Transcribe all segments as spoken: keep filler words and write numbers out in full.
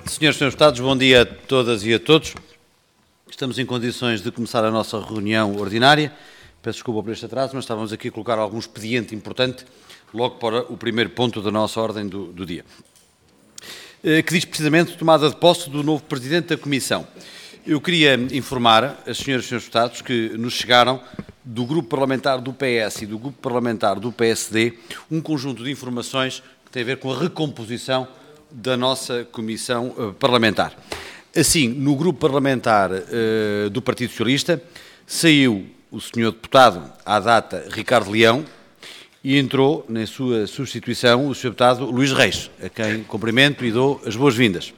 Senhoras e senhores deputados, bom dia a todas e a todos. Estamos em condições de começar a nossa reunião ordinária. Peço desculpa por este atraso, mas estávamos aqui a colocar algum expediente importante logo para o primeiro ponto da nossa ordem do, do dia, que diz precisamente tomada de posse do novo Presidente da Comissão. Eu queria informar as senhoras e senhores deputados que nos chegaram do Grupo Parlamentar do P S e do Grupo Parlamentar do P S D um conjunto de informações que tem a ver com a recomposição da nossa Comissão uh, Parlamentar. Assim, no Grupo Parlamentar uh, do Partido Socialista, saiu o senhor Deputado, à data, Ricardo Leão, e entrou, na sua substituição, o senhor Deputado Luís Reis, a quem cumprimento e dou as boas-vindas.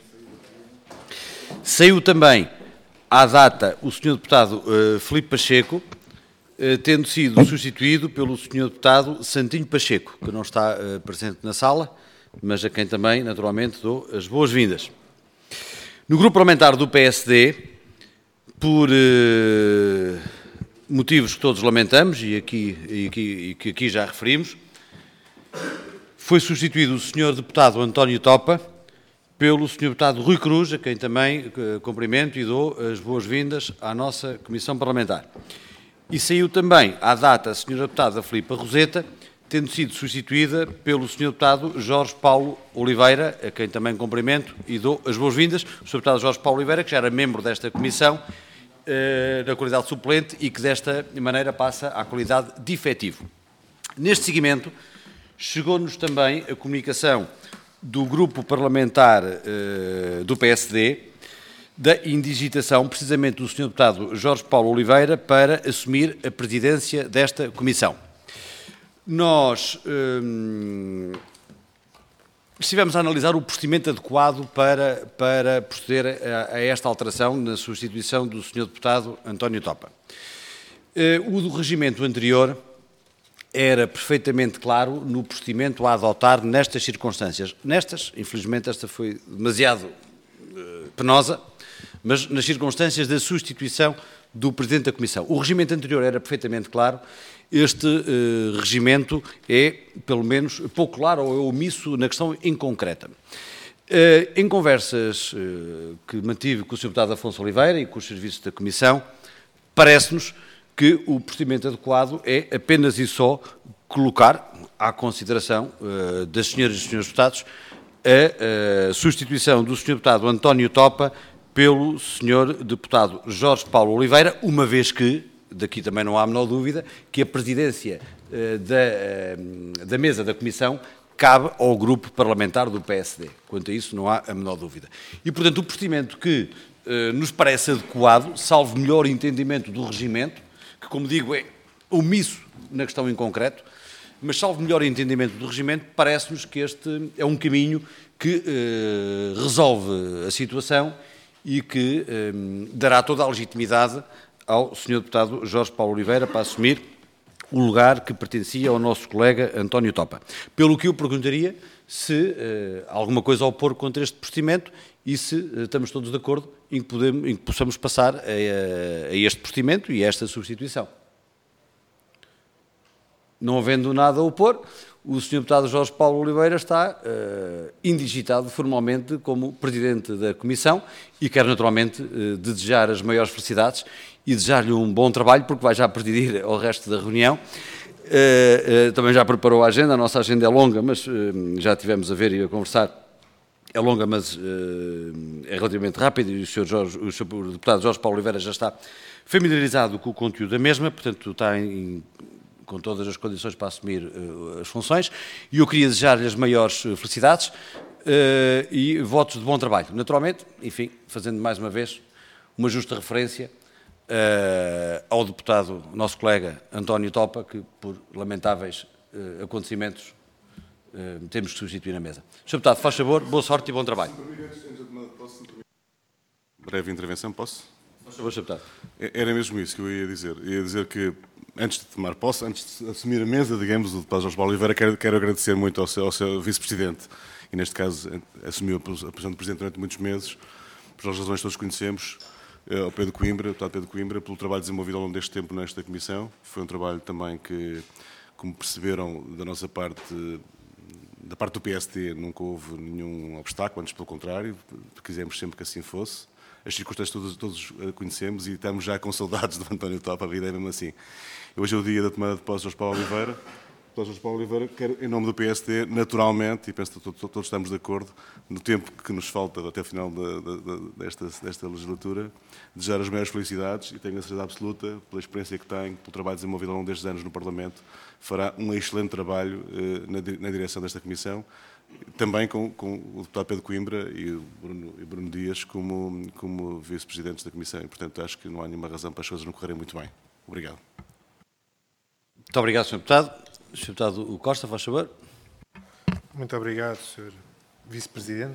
Saiu também, à data, o senhor Deputado uh, Filipe Pacheco, uh, tendo sido substituído pelo senhor Deputado Santinho Pacheco, que não está uh, presente na sala, mas a quem também, naturalmente, dou as boas-vindas. No Grupo Parlamentar do P S D, por uh, motivos que todos lamentamos e, aqui, e, aqui, e que aqui já referimos, foi substituído o senhor Deputado António Topa pelo senhor Deputado Rui Cruz, a quem também uh, cumprimento e dou as boas-vindas à nossa Comissão Parlamentar. E saiu também, à data, a senhora Deputada Filipa Roseta, tendo sido substituída pelo senhor Deputado Jorge Paulo Oliveira, a quem também cumprimento e dou as boas-vindas. O senhor Deputado Jorge Paulo Oliveira, que já era membro desta Comissão, eh, na qualidade suplente, e que desta maneira passa à qualidade de efetivo. Neste seguimento, chegou-nos também a comunicação do Grupo Parlamentar eh, do P S D, da indigitação, precisamente, do senhor Deputado Jorge Paulo Oliveira para assumir a presidência desta Comissão. Nós hum, estivemos a analisar o procedimento adequado para, para proceder a, a esta alteração na substituição do senhor Deputado António Topa. Uh, o do regimento anterior era perfeitamente claro no procedimento a adotar nestas circunstâncias. Nestas, infelizmente, esta foi demasiado uh, penosa, mas nas circunstâncias da substituição do Presidente da Comissão. O regimento anterior era perfeitamente claro. Este uh, regimento é, pelo menos, pouco claro ou é omisso na questão em concreta. Uh, em conversas uh, que mantive com o senhor Deputado Afonso Oliveira e com os serviços da Comissão, parece-nos que o procedimento adequado é apenas e só colocar à consideração uh, das senhoras e senhores deputados a uh, substituição do senhor Deputado António Topa pelo senhor Deputado Jorge Paulo Oliveira, uma vez que, daqui também não há a menor dúvida, que a presidência uh, da, uh, da mesa da Comissão cabe ao Grupo Parlamentar do P S D. Quanto a isso, não há a menor dúvida. E, portanto, o procedimento que uh, nos parece adequado, salvo melhor entendimento do regimento, que, como digo, é omisso na questão em concreto, mas salvo melhor entendimento do regimento, parece-nos que este é um caminho que uh, resolve a situação e que uh, dará toda a legitimidade ao senhor Deputado Jorge Paulo Oliveira para assumir o lugar que pertencia ao nosso colega António Topa. Pelo que eu perguntaria se uh, há alguma coisa a opor contra este procedimento e se uh, estamos todos de acordo em que, podemos, em que possamos passar a, a este procedimento e a esta substituição. Não havendo nada a opor, o senhor Deputado Jorge Paulo Oliveira está uh, indigitado formalmente como Presidente da Comissão e quero naturalmente uh, desejar as maiores felicidades e desejar-lhe um bom trabalho, porque vai já presidir ao resto da reunião. Uh, uh, também já preparou a agenda, a nossa agenda é longa, mas uh, já tivemos a ver e a conversar. É longa, mas uh, é relativamente rápida e o senhor, Jorge, o senhor Deputado Jorge Paulo Oliveira já está familiarizado com o conteúdo da mesma, portanto está em, com todas as condições para assumir uh, as funções, e eu queria desejar-lhe as maiores uh, felicidades uh, e votos de bom trabalho. Naturalmente, enfim, fazendo mais uma vez uma justa referência uh, ao deputado, nosso colega António Topa, que por lamentáveis uh, acontecimentos uh, temos que substituir na mesa. senhor Deputado, faz favor, boa sorte e bom trabalho. Breve intervenção, posso? Faz favor, senhor Deputado. Era mesmo isso que eu ia dizer. Ia dizer que antes de tomar posse, antes de assumir a mesa, digamos, do deputado Jorge Paulo Oliveira, quero, quero agradecer muito ao seu, ao seu vice-presidente, e neste caso assumiu a posição de presidente durante muitos meses, por as razões que todos conhecemos, ao Pedro Coimbra, ao deputado Pedro Coimbra, pelo trabalho desenvolvido ao longo deste tempo nesta Comissão. Foi um trabalho também que, como perceberam da nossa parte, da parte do P S D nunca houve nenhum obstáculo, antes pelo contrário, quisemos sempre que assim fosse. As circunstâncias todos, todos conhecemos e estamos já com saudades do António Top, a vida é mesmo assim. Hoje é o dia da tomada de posse de Jorge Paulo Oliveira. Jorge Paulo Oliveira, quero, em nome do P S D, naturalmente, e penso que todos, todos estamos de acordo, no tempo que nos falta até o final da, da, da, desta, desta legislatura, desejar as maiores felicidades e tenho a certeza absoluta, pela experiência que tenho, pelo trabalho desenvolvido ao longo destes anos no Parlamento, fará um excelente trabalho eh, na, na direção desta Comissão, também com, com o deputado Pedro Coimbra e o Bruno, e Bruno Dias como, como vice-presidentes da Comissão. E, portanto, acho que não há nenhuma razão para as coisas não correrem muito bem. Obrigado. Muito obrigado, senhor Deputado. senhor Deputado Costa, faz favor. Muito obrigado, senhor Vice-Presidente.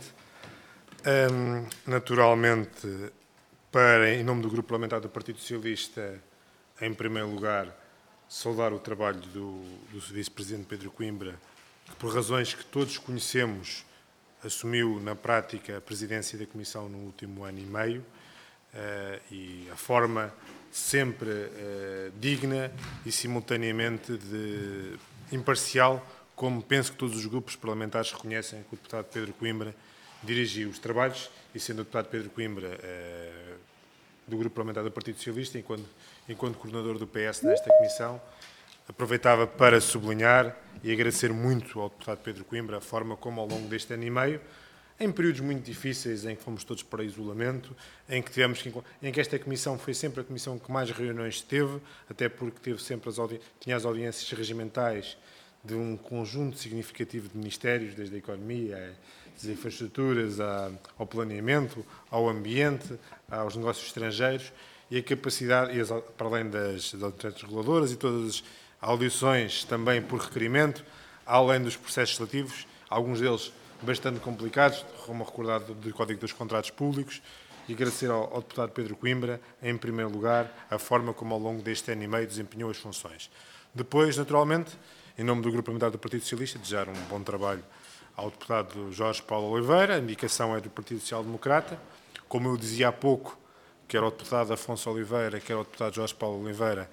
Um, naturalmente, para, em nome do Grupo Parlamentar do Partido Socialista, em primeiro lugar, saudar o trabalho do, do Vice-Presidente Pedro Coimbra, que, por razões que todos conhecemos, assumiu na prática a presidência da Comissão no último ano e meio, uh, e a forma sempre uh, digna e simultaneamente de imparcial, como penso que todos os grupos parlamentares reconhecem que o deputado Pedro Coimbra dirigiu os trabalhos, e sendo o deputado Pedro Coimbra uh, do Grupo Parlamentar do Partido Socialista, enquanto, enquanto coordenador do P S nesta Comissão, aproveitava para sublinhar e agradecer muito ao deputado Pedro Coimbra a forma como, ao longo deste ano e meio, em períodos muito difíceis, em que fomos todos para isolamento, em que tivemos que, em que esta comissão foi sempre a comissão que mais reuniões teve, até porque teve sempre as audi- tinha as audiências regimentais de um conjunto significativo de ministérios, desde a economia, às infraestruturas, ao planeamento, ao ambiente, aos negócios estrangeiros, e a capacidade, e as, para além das, das autoridades reguladoras e todas as audições também por requerimento, além dos processos legislativos, alguns deles bastante complicados, como recordar do Código dos Contratos Públicos, e agradecer ao, ao deputado Pedro Coimbra, em primeiro lugar, a forma como ao longo deste ano e meio desempenhou as funções. Depois, naturalmente, em nome do Grupo Parlamentar do Partido Socialista, desejar um bom trabalho ao deputado Jorge Paulo Oliveira, a indicação é do Partido Social Democrata. Como eu dizia há pouco, quer o deputado Afonso Oliveira, quer o deputado Jorge Paulo Oliveira,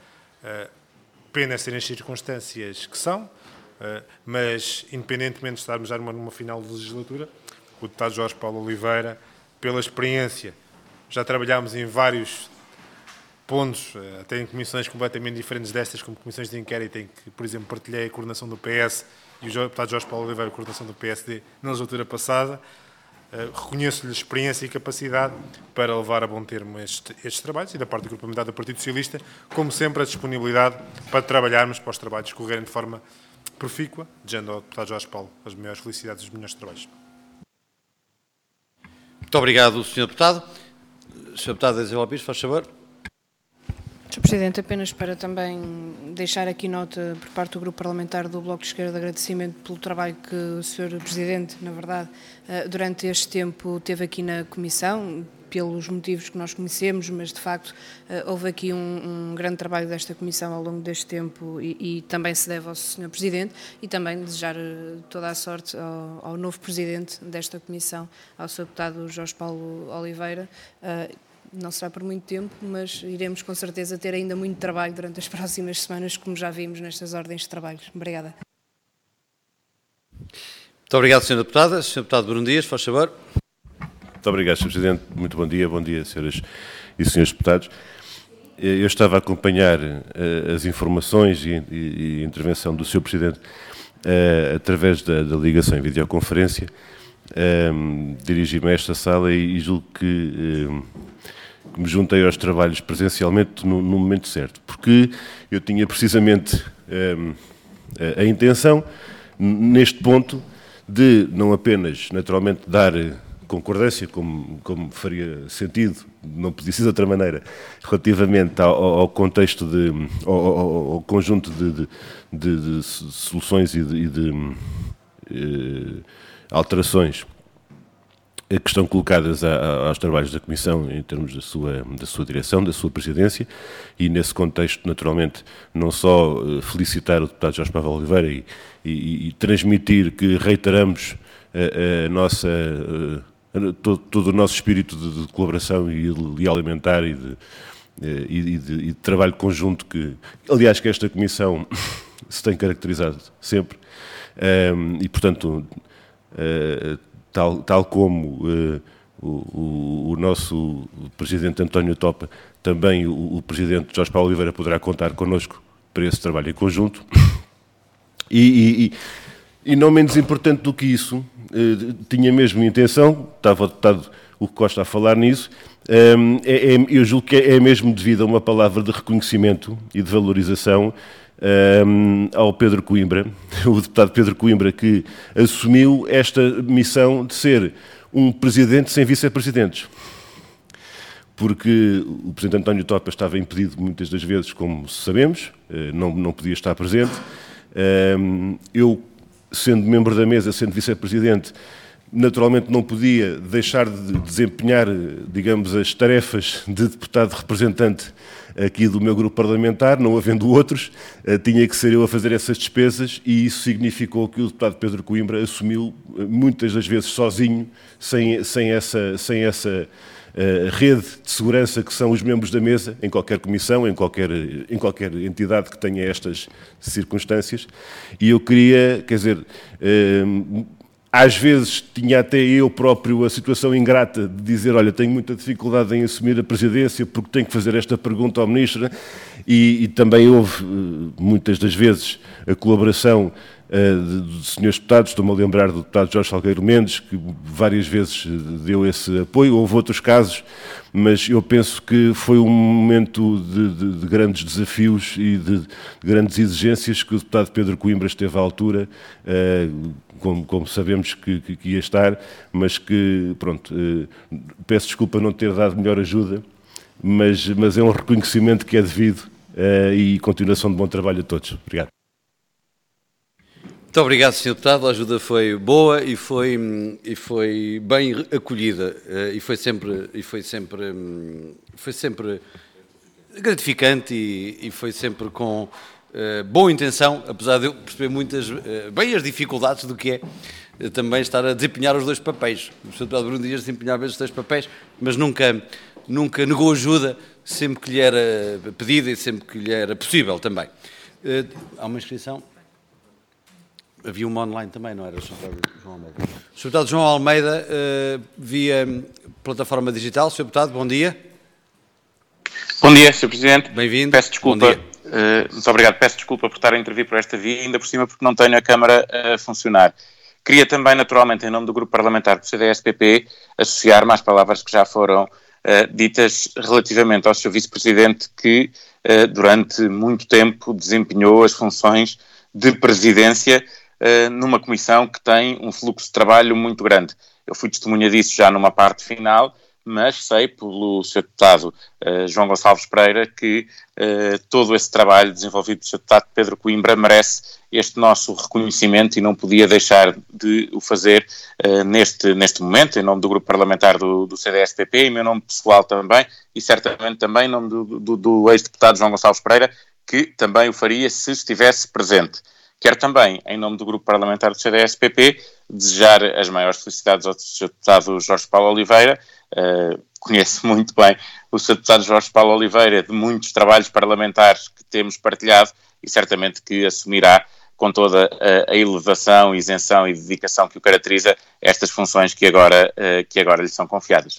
pena serem as circunstâncias que são, mas, independentemente de estarmos já numa, numa final de legislatura, o deputado Jorge Paulo Oliveira, pela experiência, já trabalhámos em vários pontos, até em comissões completamente diferentes destas, como comissões de inquérito, em que, por exemplo, partilhei a coordenação do P S e o deputado Jorge Paulo Oliveira a coordenação do P S D na legislatura passada. Reconheço-lhe experiência e capacidade para levar a bom termo estes, estes trabalhos, e da parte do Grupo Parlamentar do Partido Socialista, como sempre, a disponibilidade para trabalharmos, para os trabalhos correrem de forma profícua, desejando ao deputado Jorge Paulo as maiores felicidades e os melhores trabalhos. Muito obrigado, senhor Deputado. senhor Deputado Ezequiel Pires, faz favor. senhor Presidente, apenas para também deixar aqui nota por parte do Grupo Parlamentar do Bloco de Esquerda de agradecimento pelo trabalho que o senhor Presidente, na verdade, durante este tempo teve aqui na Comissão, pelos motivos que nós conhecemos, mas de facto houve aqui um, um grande trabalho desta Comissão ao longo deste tempo e, e também se deve ao senhor Presidente, e também desejar toda a sorte ao, ao novo Presidente desta Comissão, ao senhor Deputado Jorge Paulo Oliveira. Não será por muito tempo, mas iremos com certeza ter ainda muito trabalho durante as próximas semanas, como já vimos nestas ordens de trabalho. Obrigada. Muito obrigado, senhora Deputada. senhor Deputado Bruno Dias, faz favor. Muito obrigado, senhor Presidente. Muito bom dia. Bom dia, senhoras e senhores deputados. Eu estava a acompanhar uh, as informações e, e, e a intervenção do senhor Presidente uh, através da, da ligação em videoconferência. Uh, Dirigi-me a esta sala e, e julgo que uh, me juntei aos trabalhos presencialmente no, no momento certo, porque eu tinha precisamente uh, a, a intenção, neste ponto, de não apenas, naturalmente, dar concordância, como, como faria sentido, não podia ser de outra maneira, relativamente ao, ao contexto, de, ao, ao, ao conjunto de, de, de, de soluções e de, e de eh, alterações que estão colocadas a, a, aos trabalhos da Comissão em termos da sua, da sua direção, da sua presidência, e nesse contexto, naturalmente, não só uh, felicitar o deputado Jorge Paulo Oliveira e, e, e transmitir que reiteramos a, a nossa, uh, todo, todo o nosso espírito de, de colaboração e de alimentar e de, e, e, de, e de trabalho conjunto que, aliás, que esta Comissão se tem caracterizado sempre. Um, e, portanto, uh, tal, tal como uh, o, o, o nosso Presidente António Topa, também o, o Presidente Jorge Paulo Oliveira poderá contar connosco para esse trabalho em conjunto. E, e, e, e não menos importante do que isso, uh, tinha mesmo a intenção, estava o deputado Hugo Costa a falar nisso, um, é, é, eu julgo que é, é mesmo devido a uma palavra de reconhecimento e de valorização Um, ao Pedro Coimbra, o deputado Pedro Coimbra, que assumiu esta missão de ser um presidente sem vice-presidentes. Porque o presidente António Topa estava impedido muitas das vezes, como sabemos, não, não podia estar presente. Um, eu, sendo membro da mesa, sendo vice-presidente, naturalmente não podia deixar de desempenhar, digamos, as tarefas de deputado representante aqui do meu grupo parlamentar, não havendo outros, tinha que ser eu a fazer essas despesas e isso significou que o deputado Pedro Coimbra assumiu muitas das vezes sozinho, sem, sem essa, sem essa uh, rede de segurança que são os membros da mesa, em qualquer comissão, em qualquer, em qualquer entidade que tenha estas circunstâncias. E eu queria, quer dizer, uh, às vezes tinha até eu próprio a situação ingrata de dizer, olha, tenho muita dificuldade em assumir a presidência porque tenho que fazer esta pergunta ao Ministro, e, e também houve, muitas das vezes, a colaboração uh, de, de senhores deputados. Estou-me a lembrar do deputado Jorge Salgueiro Mendes, que várias vezes deu esse apoio. Houve outros casos, mas eu penso que foi um momento de, de, de grandes desafios e de, de grandes exigências que o deputado Pedro Coimbra esteve à altura, uh, Como, como sabemos que, que, que ia estar, mas que, pronto, eh, peço desculpa não ter dado melhor ajuda, mas, mas é um reconhecimento que é devido eh, e continuação de bom trabalho a todos. Obrigado. Muito obrigado, senhor Deputado. A ajuda foi boa e foi, e foi bem acolhida e foi sempre, e foi sempre, foi sempre gratificante e, e foi sempre com Uh, boa intenção, apesar de eu perceber muitas, uh, bem as dificuldades do que é uh, também estar a desempenhar os dois papéis. O senhor Deputado Bruno Dias desempenhava estes dois papéis, mas nunca, nunca negou ajuda, sempre que lhe era pedida e sempre que lhe era possível também. Uh, há uma inscrição? Havia uma online também, não era? O senhor Deputado João Almeida. O senhor Deputado João Almeida, uh, via plataforma digital. senhor Deputado, bom dia. Bom dia, senhor Presidente. Bem-vindo. Peço desculpa. Uh, muito obrigado. Peço desculpa por estar a intervir por esta via, ainda por cima porque não tenho a Câmara a funcionar. Queria também, naturalmente, em nome do Grupo Parlamentar do C D S P P, associar-me às palavras que já foram uh, ditas relativamente ao seu Vice-Presidente, que uh, durante muito tempo desempenhou as funções de presidência uh, numa comissão que tem um fluxo de trabalho muito grande. Eu fui testemunha disso já numa parte final, mas sei pelo senhor Deputado uh, João Gonçalves Pereira que uh, todo esse trabalho desenvolvido pelo senhor Deputado Pedro Coimbra merece este nosso reconhecimento e não podia deixar de o fazer uh, neste, neste momento, em nome do Grupo Parlamentar do, do C D S P P, em meu nome pessoal também, e certamente também em nome do, do, do ex-deputado João Gonçalves Pereira, que também o faria se estivesse presente. Quero também, em nome do Grupo Parlamentar do C D S P P, desejar as maiores felicidades ao senhor Deputado Jorge Paulo Oliveira. Uh, conheço muito bem o senhor Deputado Jorge Paulo Oliveira de muitos trabalhos parlamentares que temos partilhado e certamente que assumirá com toda a, a elevação, isenção e dedicação que o caracteriza estas funções que agora, uh, que agora lhe são confiadas.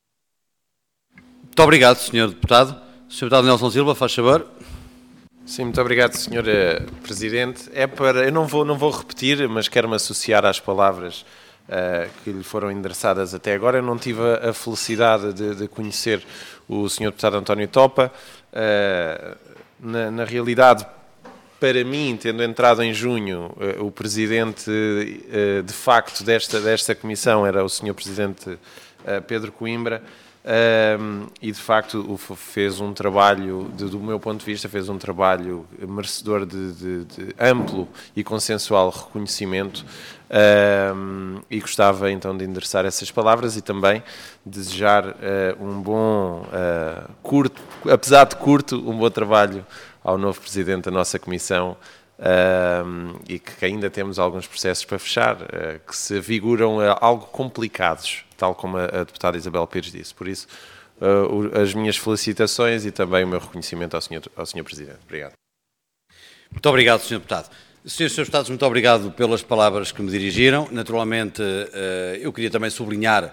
Muito obrigado, senhor Deputado. senhor Deputado Nelson Silva, faz favor. Sim, muito obrigado, senhor Presidente. É para, eu não vou, não vou repetir, mas quero-me associar às palavras uh, que lhe foram endereçadas até agora. Eu não tive a, a felicidade de, de conhecer o senhor Deputado António Topa. Uh, na, na realidade, para mim, tendo entrado em junho, uh, o Presidente uh, de facto desta, desta comissão era o senhor Presidente uh, Pedro Coimbra. Um, e de facto fez um trabalho, de, do meu ponto de vista, fez um trabalho merecedor de, de, de amplo e consensual reconhecimento, um, e gostava então de endereçar essas palavras e também desejar uh, um bom, uh, curto, apesar de curto, um bom trabalho ao novo Presidente da nossa Comissão. Um, e que ainda temos alguns processos para fechar, uh, que se figuram uh, algo complicados, tal como a, a deputada Isabel Pires disse. Por isso, uh, as minhas felicitações e também o meu reconhecimento ao senhor, ao senhor Presidente. Obrigado. Muito obrigado, senhor Deputado. senhores e senhores Deputados, muito obrigado pelas palavras que me dirigiram. Naturalmente, eu queria também sublinhar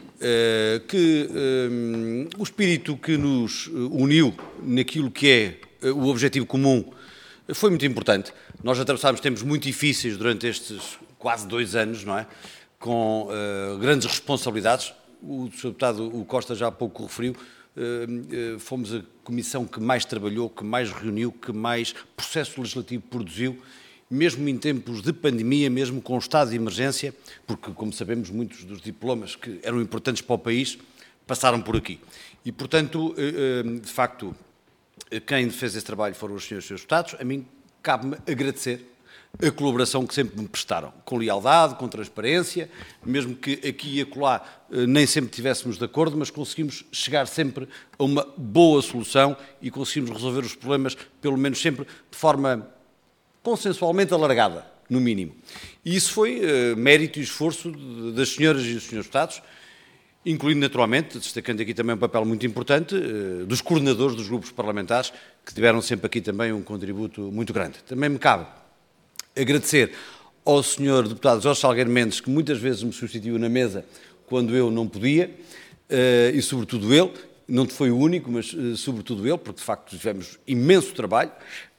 que o espírito que nos uniu naquilo que é o objetivo comum foi muito importante. Nós atravessámos tempos muito difíceis durante estes quase dois anos, não é? Com grandes responsabilidades. O senhor Deputado o Costa já há pouco referiu. Fomos a comissão que mais trabalhou, que mais reuniu, que mais processo legislativo produziu, mesmo em tempos de pandemia, mesmo com o estado de emergência, porque, como sabemos, muitos dos diplomas que eram importantes para o país passaram por aqui. E, portanto, de facto, quem fez esse trabalho foram os senhores e senhores deputados. A mim cabe-me agradecer a colaboração que sempre me prestaram, com lealdade, com transparência, mesmo que aqui e acolá nem sempre estivéssemos de acordo, mas conseguimos chegar sempre a uma boa solução e conseguimos resolver os problemas, pelo menos sempre de forma consensualmente alargada, no mínimo. E isso foi uh, mérito e esforço das senhoras e dos senhores deputados, incluindo naturalmente, destacando aqui também um papel muito importante, uh, dos coordenadores dos grupos parlamentares, que tiveram sempre aqui também um contributo muito grande. Também me cabe agradecer ao senhor deputado Jorge Salgueiro Mendes, que muitas vezes me substituiu na mesa quando eu não podia, uh, e sobretudo ele, não foi o único, mas uh, sobretudo ele, porque de facto tivemos imenso trabalho.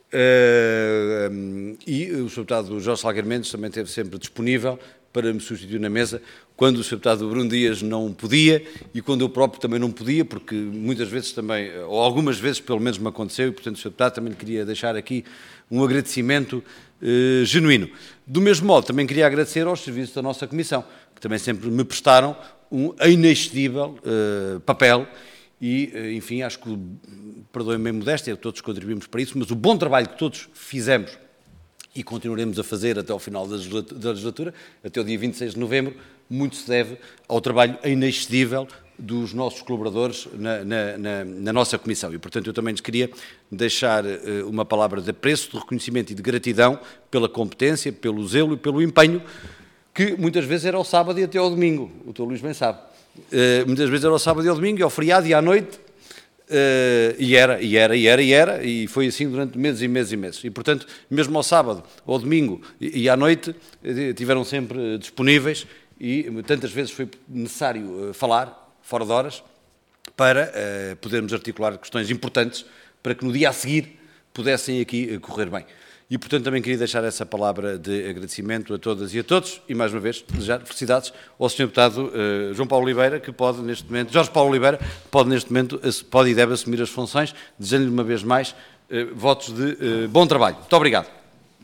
Uh, um, e o senhor Deputado Jorge Salgueiro Mendes também esteve sempre disponível para me substituir na mesa quando o senhor Deputado Bruno Dias não podia e quando eu próprio também não podia, porque muitas vezes também, ou algumas vezes pelo menos me aconteceu, e portanto o senhor Deputado também lhe queria deixar aqui um agradecimento uh, genuíno. Do mesmo modo, também queria agradecer aos serviços da nossa Comissão, que também sempre me prestaram um inexcedível uh, papel. E, enfim, acho que, perdoem-me a modéstia, todos contribuímos para isso, mas o bom trabalho que todos fizemos e continuaremos a fazer até ao final da legislatura, até o dia vinte e seis de novembro, muito se deve ao trabalho inexcedível dos nossos colaboradores na, na, na, na nossa Comissão. E, portanto, eu também lhes queria deixar uh, uma palavra de apreço, de reconhecimento e de gratidão pela competência, pelo zelo e pelo empenho, que muitas vezes era ao sábado e até ao domingo, o doutor Luís bem sabe. Uh, muitas vezes era ao sábado e ao domingo, e ao feriado e à noite, uh, e era, e era, e era, e era, e foi assim durante meses e meses e meses. E, portanto, mesmo ao sábado, ao domingo e, e à noite, tiveram sempre disponíveis e tantas vezes foi necessário uh, falar, fora de horas, para uh, podermos articular questões importantes para que no dia a seguir pudessem aqui uh, correr bem. E, portanto, também queria deixar essa palavra de agradecimento a todas e a todos e, mais uma vez, desejar felicidades ao senhor Deputado uh, João Paulo Oliveira, que pode, neste momento, Jorge Paulo Oliveira, pode, neste momento, pode e deve assumir as funções, desejando-lhe, uma vez mais, uh, votos de uh, bom trabalho. Muito obrigado.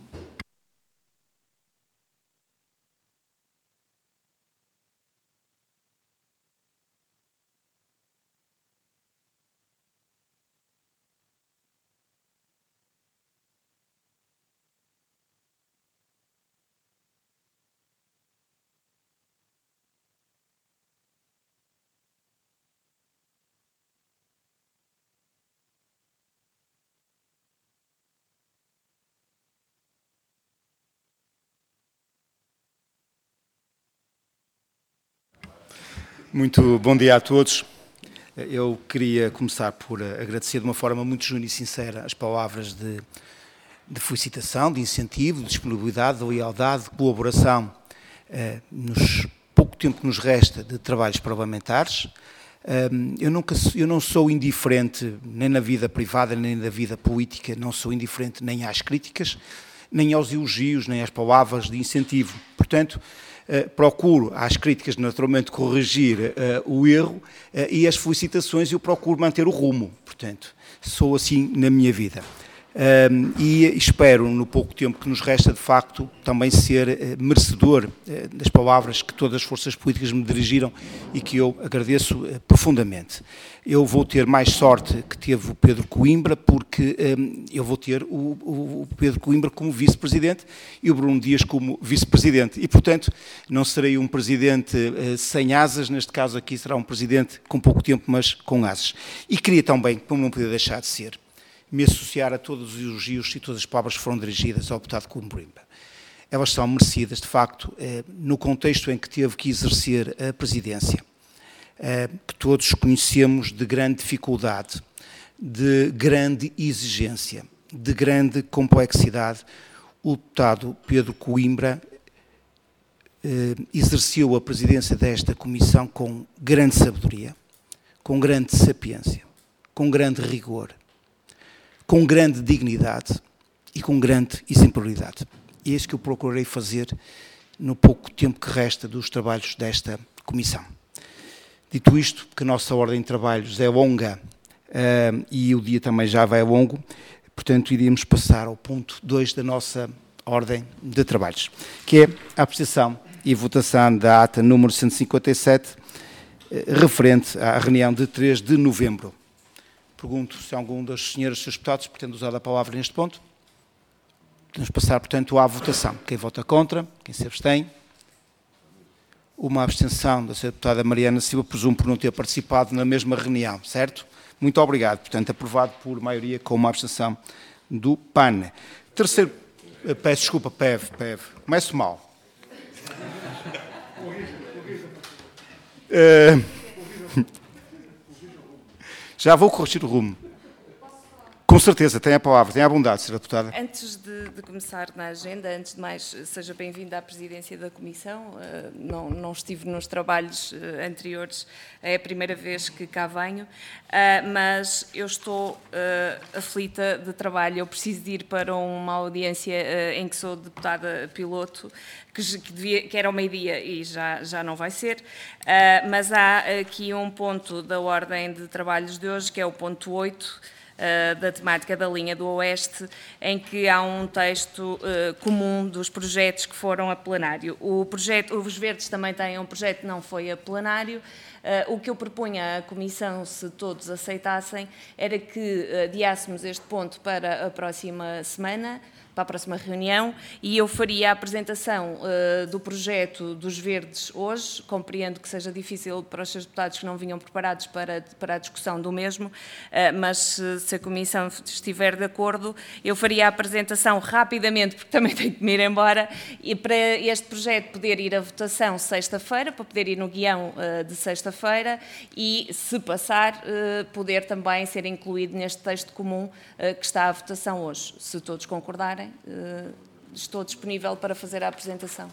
Muito bom dia a todos. Eu queria começar por agradecer de uma forma muito genuína e sincera as palavras de, de felicitação, de incentivo, de disponibilidade, de lealdade, de colaboração eh, nos pouco tempo que nos resta de trabalhos parlamentares. Eh, eu, nunca, eu não sou indiferente nem na vida privada, nem na vida política, não sou indiferente nem às críticas, nem aos elogios, nem às palavras de incentivo. Portanto, Uh, procuro, às críticas, naturalmente, corrigir uh, o erro uh, e as felicitações eu procuro manter o rumo. Portanto, sou assim na minha vida. Uh, e espero, no pouco tempo que nos resta, de facto, também ser uh, merecedor uh, das palavras que todas as forças políticas me dirigiram e que eu agradeço uh, profundamente. Eu vou ter mais sorte que teve o Pedro Coimbra, porque um, eu vou ter o, o Pedro Coimbra como vice-presidente e o Bruno Dias como vice-presidente. E, portanto, não serei um presidente uh, sem asas, neste caso aqui será um presidente com pouco tempo, mas com asas. E queria também, como não podia deixar de ser, me associar a todos os elogios e todas as palavras que foram dirigidas ao deputado Coimbra. Elas são merecidas, de facto, uh, no contexto em que teve que exercer a presidência. que todos conhecemos de grande dificuldade, de grande exigência, de grande complexidade. O deputado Pedro Coimbra eh, exerceu a presidência desta comissão com grande sabedoria, com grande sapiência, com grande rigor, com grande dignidade e com grande exemplaridade. E é isso que eu procurarei fazer no pouco tempo que resta dos trabalhos desta comissão. Dito isto, que a nossa ordem de trabalhos é longa uh, e o dia também já vai longo, portanto, iríamos passar ao ponto dois da nossa ordem de trabalhos, que é a apreciação e votação da ata número cento e cinquenta e sete, uh, referente à reunião de três de novembro. Pergunto se algum das senhoras e senhores deputados pretende usar a palavra neste ponto. Podemos passar, portanto, à votação. Quem vota contra? Quem se abstém? Uma abstenção da senhora deputada Mariana Silva, presumo por não ter participado na mesma reunião, certo? Muito obrigado. Portanto, aprovado por maioria com uma abstenção do P A N. Terceiro, peço desculpa, P E V, P E V. Começo mal. Uh, já vou corrigir o rumo. Com certeza, tem a palavra, tem a bondade, senhora deputada. Antes de, de começar na agenda, antes de mais, seja bem-vinda à presidência da Comissão. Uh, não, não estive nos trabalhos uh, anteriores, é a primeira vez que cá venho, uh, mas eu estou uh, aflita de trabalho. Eu preciso de ir para uma audiência uh, em que sou deputada piloto, que, que, devia, que era ao meio-dia e já, já não vai ser, uh, mas há aqui um ponto da ordem de trabalhos de hoje, que é o ponto oito, Uh, da temática da linha do Oeste, em que há um texto uh, comum dos projetos que foram a plenário. O projeto, os Verdes também têm um projeto que não foi a plenário. Uh, o que eu propunha à Comissão, se todos aceitassem, era que adiássemos este ponto para a próxima semana, para a próxima reunião, e eu faria a apresentação uh, do projeto dos Verdes hoje. Compreendo que seja difícil para os seus deputados que não vinham preparados para, para a discussão do mesmo, uh, mas se, se a Comissão estiver de acordo, eu faria a apresentação rapidamente, porque também tenho que me ir embora, e para este projeto poder ir à votação sexta-feira, para poder ir no guião uh, de sexta-feira, e, se passar, uh, poder também ser incluído neste texto comum uh, que está à votação hoje. Se todos concordarem, estou disponível para fazer a apresentação.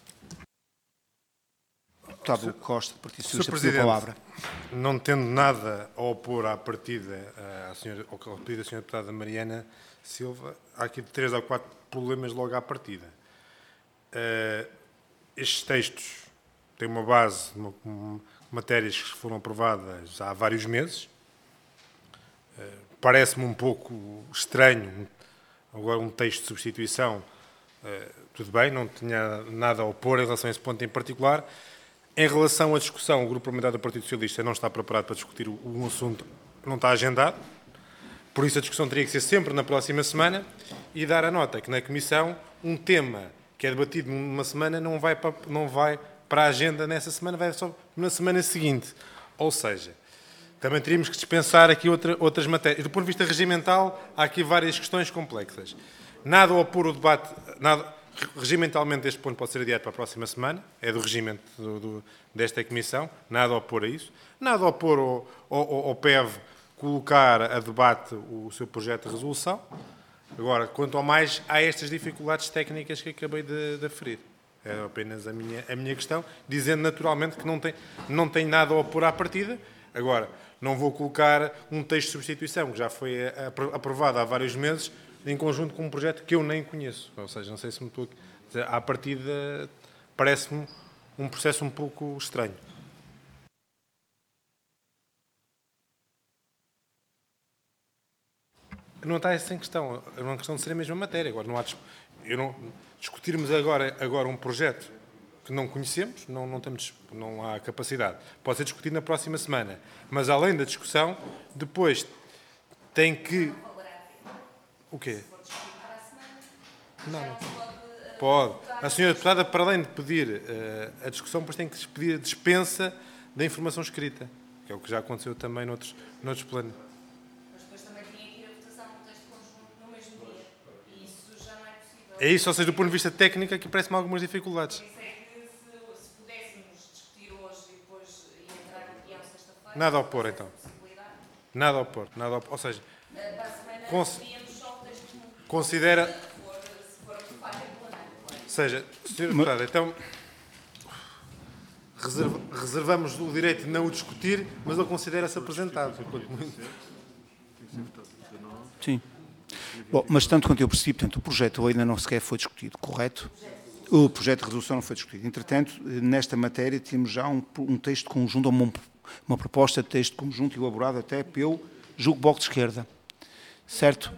Deputado Costa, Partido Socialista, Presidente, a palavra. Não tendo nada a opor à partida à senhora, ao pedido da senhora deputada Mariana Silva, há aqui três ou quatro problemas logo à partida. Uh, estes textos têm uma base, uma, uma, matérias que foram aprovadas há vários meses. Uh, Parece-me um pouco estranho. Agora, um texto de substituição, uh, tudo bem, não tinha nada a opor em relação a esse ponto em particular. Em relação à discussão, o Grupo Parlamentar do Partido Socialista não está preparado para discutir um assunto que não está agendado, por isso a discussão teria que ser sempre na próxima semana, e dar a nota que na Comissão um tema que é debatido numa semana não vai para, não vai para a agenda nessa semana, vai só na semana seguinte. Ou seja, também teríamos que dispensar aqui outra, outras matérias. E do ponto de vista regimental, há aqui várias questões complexas. Nada a opor o debate, nada, regimentalmente este ponto pode ser adiado para a próxima semana, é do regimento do, do, desta Comissão, nada a opor a isso. Nada a opor ao, ao, ao P E V colocar a debate o seu projeto de resolução. Agora, quanto ao mais, há estas dificuldades técnicas que acabei de, de aferir. É apenas a minha, a minha questão, dizendo naturalmente que não tem, não tem nada a opor à partida. Agora, não vou colocar um texto de substituição que já foi aprovado há vários meses em conjunto com um projeto que eu nem conheço. Ou seja, não sei se me estou a dizer, à partida parece-me um processo um pouco estranho. Não está essa em questão. É uma questão de ser a mesma matéria. Agora, não há eu não, discutirmos agora, agora um projeto que não conhecemos, não, não, temos, não há capacidade. Pode ser discutido na próxima semana. Mas, além da discussão, depois tem que... O quê? Não, não. Pode. A senhora deputada, para além de pedir uh, a discussão, depois tem que pedir a dispensa da informação escrita, que é o que já aconteceu também noutros, noutros planos. Mas depois também tinha que ir a votação no texto conjunto no mesmo dia. E isso já não é possível. É isso, ou seja, do ponto de vista técnico, aqui parece-me algumas dificuldades. Se pudéssemos discutir hoje e depois entrar no guião Nada a opor, então. Nada a opor. Nada a opor. Ou seja, cons considera... Ou seja, senhor Deputado, então... Reserva, reservamos o direito de não o discutir, mas ele considera-se apresentado. Sim. Bom, mas tanto quanto eu percebi, portanto, o projeto ainda não sequer foi discutido, correto? O projeto de resolução não foi discutido. Entretanto, nesta matéria temos já um, um texto conjunto, uma, uma proposta de texto conjunto elaborado até pelo julgo Bloco de Esquerda. Certo?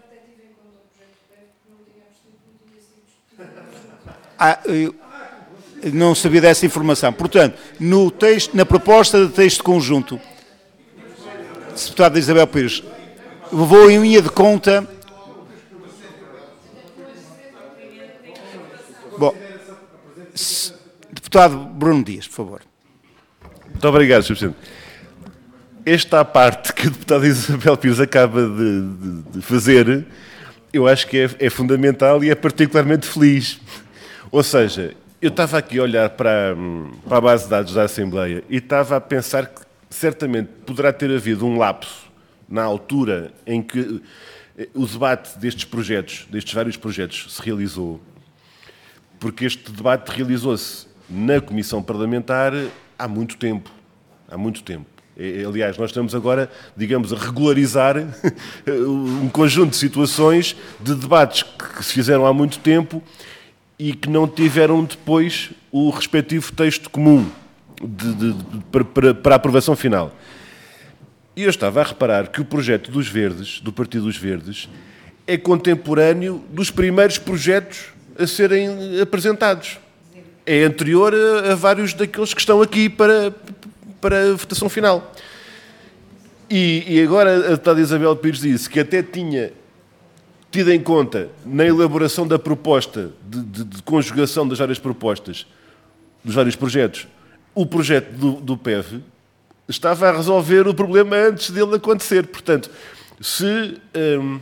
Ah, eu não sabia dessa informação. Portanto, no texto, na proposta de texto conjunto, deputada Isabel Pires, vou em linha de conta... Bom, deputado Bruno Dias, por favor. Muito obrigado, senhor Presidente. Esta à parte que a deputada Isabel Pires acaba de, de, de fazer, eu acho que é, é fundamental e é particularmente feliz. Ou seja, eu estava aqui a olhar para, para a base de dados da Assembleia e estava a pensar que certamente poderá ter havido um lapso na altura em que o debate destes projetos, destes vários projetos, se realizou, porque este debate realizou-se na Comissão Parlamentar há muito tempo. Há muito tempo. Aliás, nós estamos agora, digamos, a regularizar um conjunto de situações, de debates que se fizeram há muito tempo e que não tiveram depois o respectivo texto comum de, de, de, para, para, para a aprovação final. E eu estava a reparar que o projeto dos Verdes, do Partido dos Verdes, é contemporâneo dos primeiros projetos a serem apresentados. É anterior a, a vários daqueles que estão aqui para, para a votação final. E, e agora a deputada Isabel Pires disse que até tinha tido em conta, na elaboração da proposta de, de, de conjugação das várias propostas, dos vários projetos, o projeto do, do P E V estava a resolver o problema antes dele acontecer. Portanto, se, hum,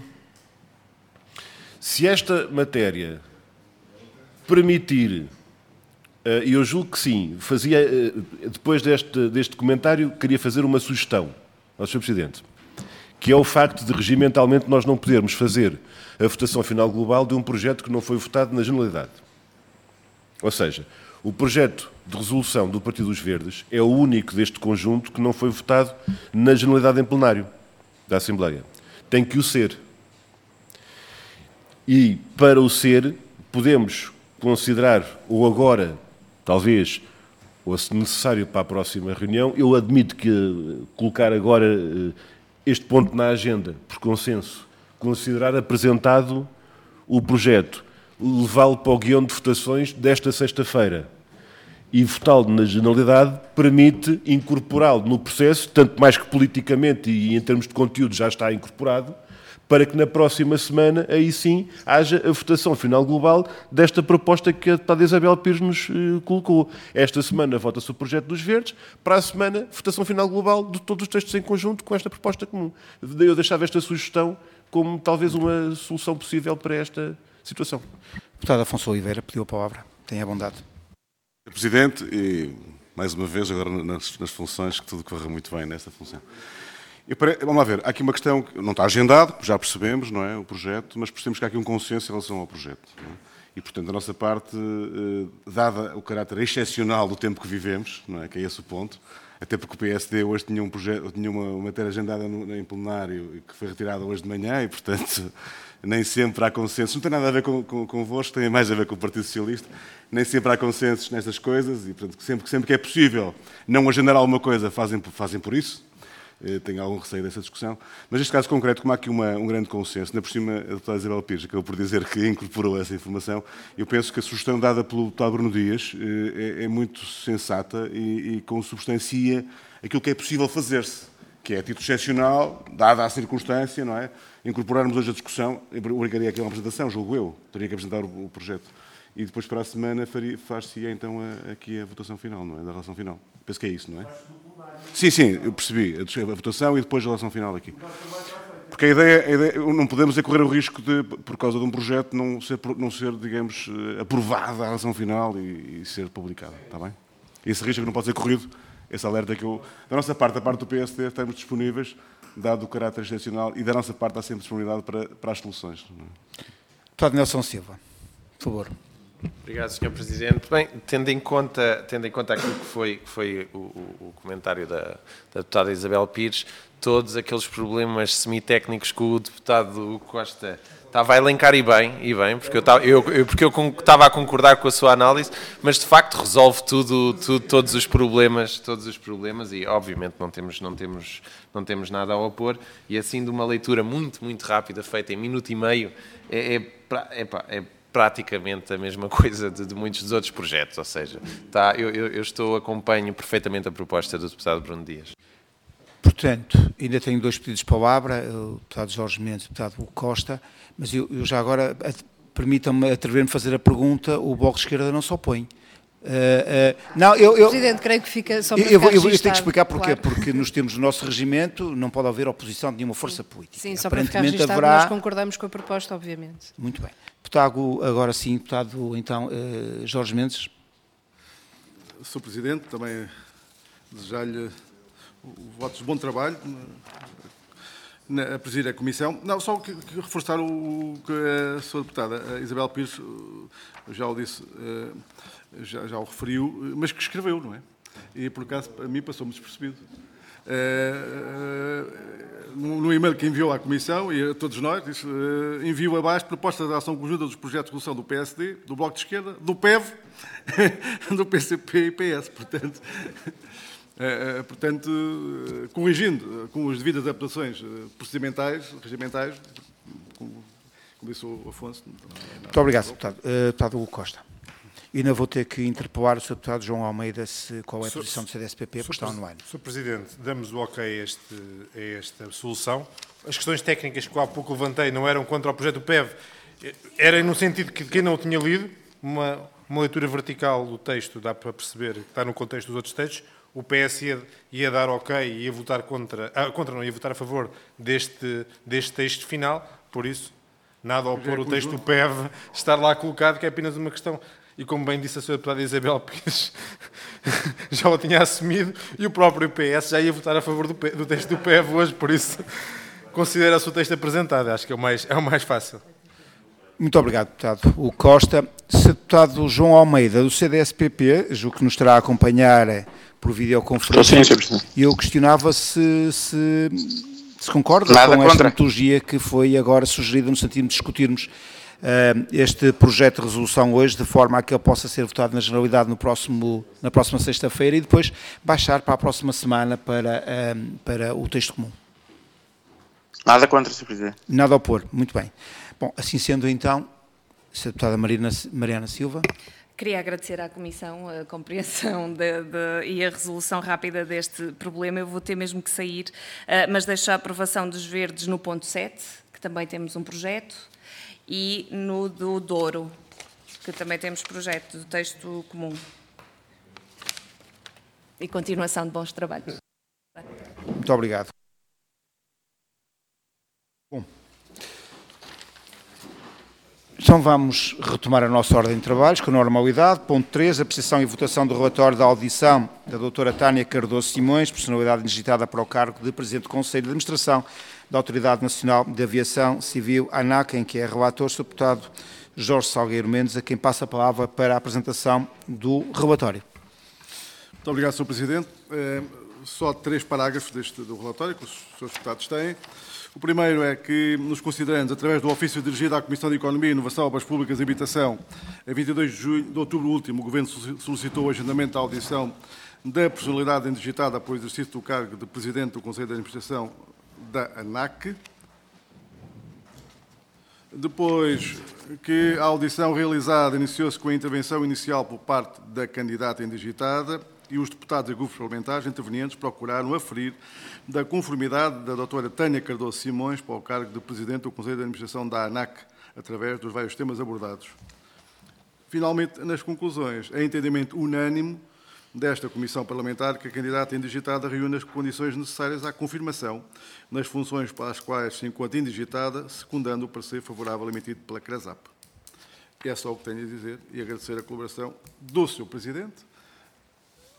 se esta matéria permitir, e eu julgo que sim, fazia, depois deste, deste comentário, queria fazer uma sugestão ao senhor Presidente, que é o facto de, regimentalmente, nós não podermos fazer a votação final global de um projeto que não foi votado na generalidade. Ou seja, o projeto de resolução do Partido dos Verdes é o único deste conjunto que não foi votado na generalidade em plenário da Assembleia. Tem que o ser. E, para o ser, podemos considerar, ou agora, talvez, ou se necessário para a próxima reunião, eu admito que colocar agora este ponto na agenda, por consenso, considerar apresentado o projeto, levá-lo para o guião de votações desta sexta-feira e votá-lo na generalidade permite incorporá-lo no processo, tanto mais que politicamente e em termos de conteúdo já está incorporado, para que na próxima semana, aí sim, haja a votação final global desta proposta que a deputada Isabel Pires nos uh, colocou. Esta semana vota-se o projeto dos Verdes, para a semana, votação final global de todos os textos em conjunto com esta proposta comum. Eu deixava esta sugestão como talvez uma solução possível para esta situação. Deputado Afonso Oliveira pediu a palavra. Tenha a bondade. senhor Presidente, e mais uma vez, agora nas, nas funções, que tudo corra muito bem nesta função. Eu, vamos lá ver, há aqui uma questão que não está agendado, já percebemos, não é, o projeto, mas percebemos que há aqui um consenso em relação ao projeto. Não é? E, portanto, da nossa parte, eh, dada o caráter excepcional do tempo que vivemos, não é, que é esse o ponto, até porque o P S D hoje tinha, um projeto, tinha uma, uma matéria agendada no, em plenário que foi retirada hoje de manhã e, portanto, nem sempre há consenso. Não tem nada a ver com, com, convosco, tem mais a ver com o Partido Socialista. Nem sempre há consensos nestas coisas e, portanto, sempre, sempre que é possível não agendar alguma coisa, fazem, fazem por isso. Tenho algum receio dessa discussão. Mas neste caso concreto, como há aqui uma, um grande consenso, ainda por cima a deputada Isabel Pires acabou por dizer que incorporou essa informação, eu penso que a sugestão dada pelo deputado Bruno Dias é, é muito sensata e, e consubstancia aquilo que é possível fazer-se, que é a título excepcional, dada a circunstância, não é? Incorporarmos hoje a discussão, eu obrigaria aqui a uma apresentação, julgo eu, teria que apresentar o, o projeto. E depois para a semana faz-se então a, aqui a votação final, não é? Da relação final. Penso que é isso, não é? Sim, sim, eu percebi. A votação e depois a relação final aqui. Porque a ideia, a ideia não podemos é correr o risco de, por causa de um projeto, não ser, não ser digamos, aprovada a relação final e, e ser publicada, está bem? Esse risco não pode ser corrido esse alerta que eu, da nossa parte, da parte do P S D, estamos disponíveis, dado o caráter excepcional, e da nossa parte há sempre disponibilidade para, para as soluções. Deputado Nelson Silva, por favor. Obrigado, senhor Presidente. Bem, tendo em conta, tendo em conta aquilo que foi, que foi o, o, o comentário da, da deputada Isabel Pires, todos aqueles problemas semitécnicos que o deputado Costa estava a elencar e bem, e bem, porque eu estava, eu, eu, porque eu estava a concordar com a sua análise, mas de facto resolve tudo, tudo, todos os problemas, todos os problemas, e obviamente não temos, não temos, não temos nada a opor, e assim de uma leitura muito, muito rápida, feita em minuto e meio, é, é, é, é praticamente a mesma coisa de, de muitos dos outros projetos, ou seja, tá, eu, eu, eu estou, acompanho perfeitamente a proposta do deputado Bruno Dias. Portanto, ainda tenho dois pedidos de palavra, o deputado Jorge Mendes e o deputado Hugo Costa, mas eu, eu já agora, permitam-me atrever-me a fazer a pergunta, o Bloco de Esquerda não se opõe. Uh, uh, não, eu, eu, Presidente, creio que fica só para eu, eu, eu, eu tenho que registado, explicar porquê, claro. porque nos termos do nosso regimento não pode haver oposição de nenhuma força política. Sim, só para ficar Aparentemente registado, haverá... nós concordamos com a proposta, obviamente. Muito bem. Deputado, agora sim, deputado, então, uh, Jorge Mendes. senhor Presidente, também desejar-lhe votos de bom trabalho a presidir a Comissão. Não, só que, que reforçar o que a senhora deputada a Isabel Pires já o disse, já, já o referiu, mas que escreveu, não é? E, por acaso, a mim passou-me despercebido. No e-mail que enviou à Comissão e a todos nós, disse, envio abaixo propostas de ação conjunta dos projetos de resolução do P S D, do Bloco de Esquerda, do P E V, do P C P e P S. Portanto, Uh, portanto, uh, corrigindo uh, com as devidas adaptações uh, procedimentais, regimentais, como, como disse o Afonso. Muito obrigado, deputado. Uh, deputado Hugo Costa. E ainda vou ter que interpelar o senhor deputado João Almeida se, qual é a posição do C D S P P, porque está no ano. senhor Presidente, damos o ok a, este, a esta solução. As questões técnicas que eu há pouco levantei não eram contra o projeto do P E V, eram no sentido que quem não o tinha lido, uma, uma leitura vertical do texto dá para perceber que está no contexto dos outros textos. O P S ia, ia dar ok e ia votar contra, ah, contra não, ia votar a favor deste, deste texto final, por isso, nada a opor o texto do P E V estar lá colocado, que é apenas uma questão, e como bem disse a senhora deputada Isabel Pires, já o tinha assumido, e o próprio P S já ia votar a favor do, do texto do P E V hoje, por isso, considera-se o texto apresentado, acho que é o mais, é o mais fácil. Muito obrigado, deputado Hugo Costa. Se o deputado João Almeida, do C D S P P, julgo que nos estará a acompanhar por videoconferência, e eu questionava se, se, se concorda Nada com esta contra. metodologia que foi agora sugerida no sentido de discutirmos uh, este projeto de resolução hoje, de forma a que ele possa ser votado na Generalidade no próximo, na próxima sexta-feira e depois baixar para a próxima semana para, uh, para o texto comum. Nada contra, senhor Presidente. Nada a opor, muito bem. Bom, assim sendo então, senhora deputada Mariana, Mariana Silva. Queria agradecer à Comissão a compreensão de, de, e a resolução rápida deste problema. Eu vou ter mesmo que sair, uh, mas deixo a aprovação dos verdes no ponto sete, que também temos um projeto, e no do Douro, que também temos projeto do texto comum. E continuação de bons trabalhos. Muito obrigado. Bom. Então vamos retomar a nossa ordem de trabalhos com normalidade. Ponto três, apreciação e votação do relatório da audição da doutora Tânia Cardoso Simões, personalidade digitada para o cargo de Presidente do Conselho de Administração da Autoridade Nacional de Aviação Civil, ANAC, em que é relator, o senhor deputado Jorge Salgueiro Mendes, a quem passa a palavra para a apresentação do relatório. Muito obrigado, senhor Presidente. É, só três parágrafos deste, do relatório que os senhores deputados têm. O primeiro é que, nos considerandos, através do ofício dirigido à Comissão de Economia, Inovação, Obras Públicas e Habitação, a vinte e dois de, junho, de outubro último, o Governo solicitou o agendamento da audição da personalidade indigitada para o exercício do cargo de Presidente do Conselho de Administração da ANAC. Depois, que a audição realizada iniciou-se com a intervenção inicial por parte da candidata indigitada e os deputados e grupos parlamentares intervenientes procuraram aferir da conformidade da doutora Tânia Cardoso Simões para o cargo de Presidente do Conselho de Administração da ANAC, através dos vários temas abordados. Finalmente, nas conclusões, é entendimento unânime desta Comissão Parlamentar que a candidata indigitada reúne as condições necessárias à confirmação nas funções para as quais se encontra indigitada, secundando o parecer favorável emitido pela CRESAP. É só o que tenho a dizer e agradecer a colaboração do senhor Presidente,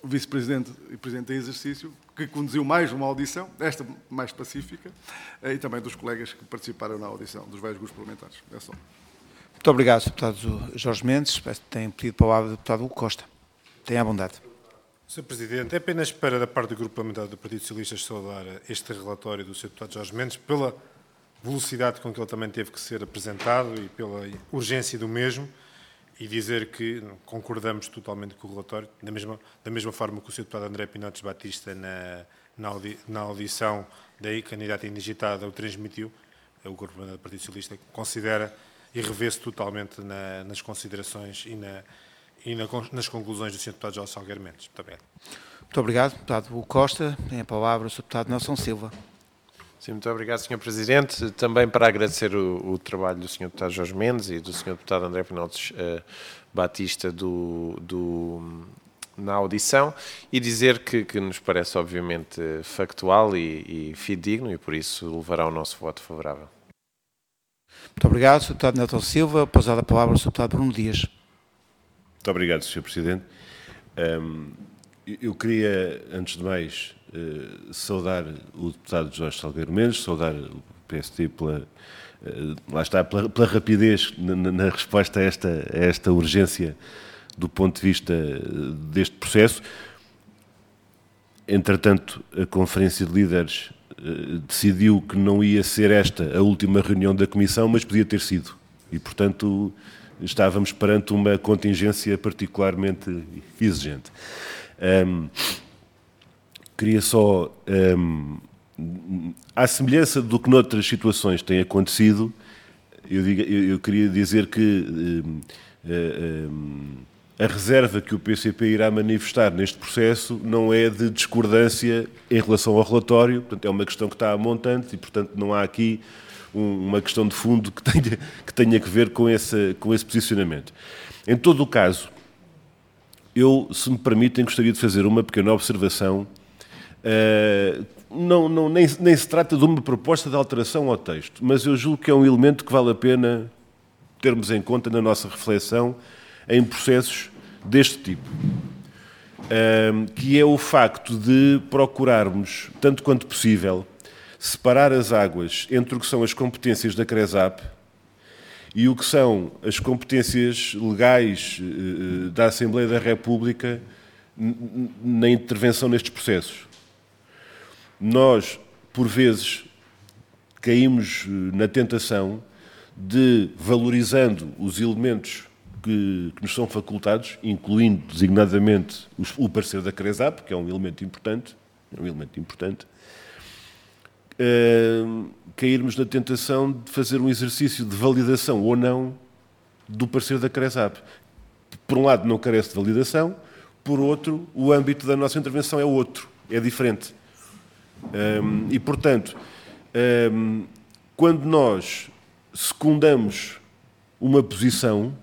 Vice-Presidente e Presidente em exercício, que conduziu mais uma audição, esta mais pacífica, e também dos colegas que participaram na audição, dos vários grupos parlamentares. É só. Muito obrigado, senhor Deputado Jorge Mendes. Tem pedido palavra o Deputado Hugo Costa. Tenha à vontade. senhor Presidente, é apenas para, da parte do Grupo Parlamentar do Partido Socialista, saudar este relatório do senhor Deputado Jorge Mendes pela velocidade com que ele também teve que ser apresentado e pela urgência do mesmo, e dizer que concordamos totalmente com o relatório, da mesma, da mesma forma que o senhor Deputado André Pinotes Batista, na, na, audi, na audição da candidata indigitada, o transmitiu, o Grupo Parlamentar do Partido Socialista considera e revê-se totalmente na, nas considerações e, na, e na, nas conclusões do senhor Deputado Jorge Salgueiro Mendes. Muito obrigado. Muito obrigado, Deputado Hugo Costa. Tem a palavra o senhor Deputado Nelson Silva. Sim, muito obrigado, senhor Presidente. Também para agradecer o, o trabalho do senhor Deputado Jorge Mendes e do senhor Deputado André Pinotes uh, Batista do, do, na audição, e dizer que, que nos parece obviamente factual e, e fidedigno, e por isso levará o nosso voto favorável. Muito obrigado, senhor Deputado Nelson Silva. Passada a palavra ao senhor Deputado Bruno Dias. Muito obrigado, senhor Presidente. Um, eu queria, antes de mais, uh, saudar o Deputado Jorge Salgueiro Mendes, saudar o P S D pela, uh, lá está, pela, pela rapidez na, na resposta a esta, a esta urgência do ponto de vista deste processo. Entretanto, a Conferência de Líderes uh, decidiu que não ia ser esta a última reunião da Comissão, mas podia ter sido. E, portanto, estávamos perante uma contingência particularmente exigente. Um, queria só, um, à semelhança do que noutras situações tem acontecido, eu, digo, eu, eu queria dizer que um, um, a reserva que o P C P irá manifestar neste processo não é de discordância em relação ao relatório, portanto é uma questão que está a montante e, portanto, não há aqui um, uma questão de fundo que tenha que, tenha que ver com esse, com esse posicionamento. Em todo o caso, eu, se me permitem, gostaria de fazer uma pequena observação. Uh, não, não, nem, nem se trata de uma proposta de alteração ao texto, mas eu julgo que é um elemento que vale a pena termos em conta na nossa reflexão em processos deste tipo, uh, que é o facto de procurarmos, tanto quanto possível, separar as águas entre o que são as competências da CRESAP e o que são as competências legais uh, da Assembleia da República na intervenção nestes processos. Nós, por vezes, caímos na tentação de, valorizando os elementos que, que nos são facultados, incluindo designadamente o parecer da CRESAP, que é um elemento importante, é um elemento importante, uh, cairmos na tentação de fazer um exercício de validação ou não do parecer da CRESAP. Por um lado, não carece de validação, por outro, o âmbito da nossa intervenção é outro, é diferente. Um, e, portanto, um, quando nós secundamos uma posição,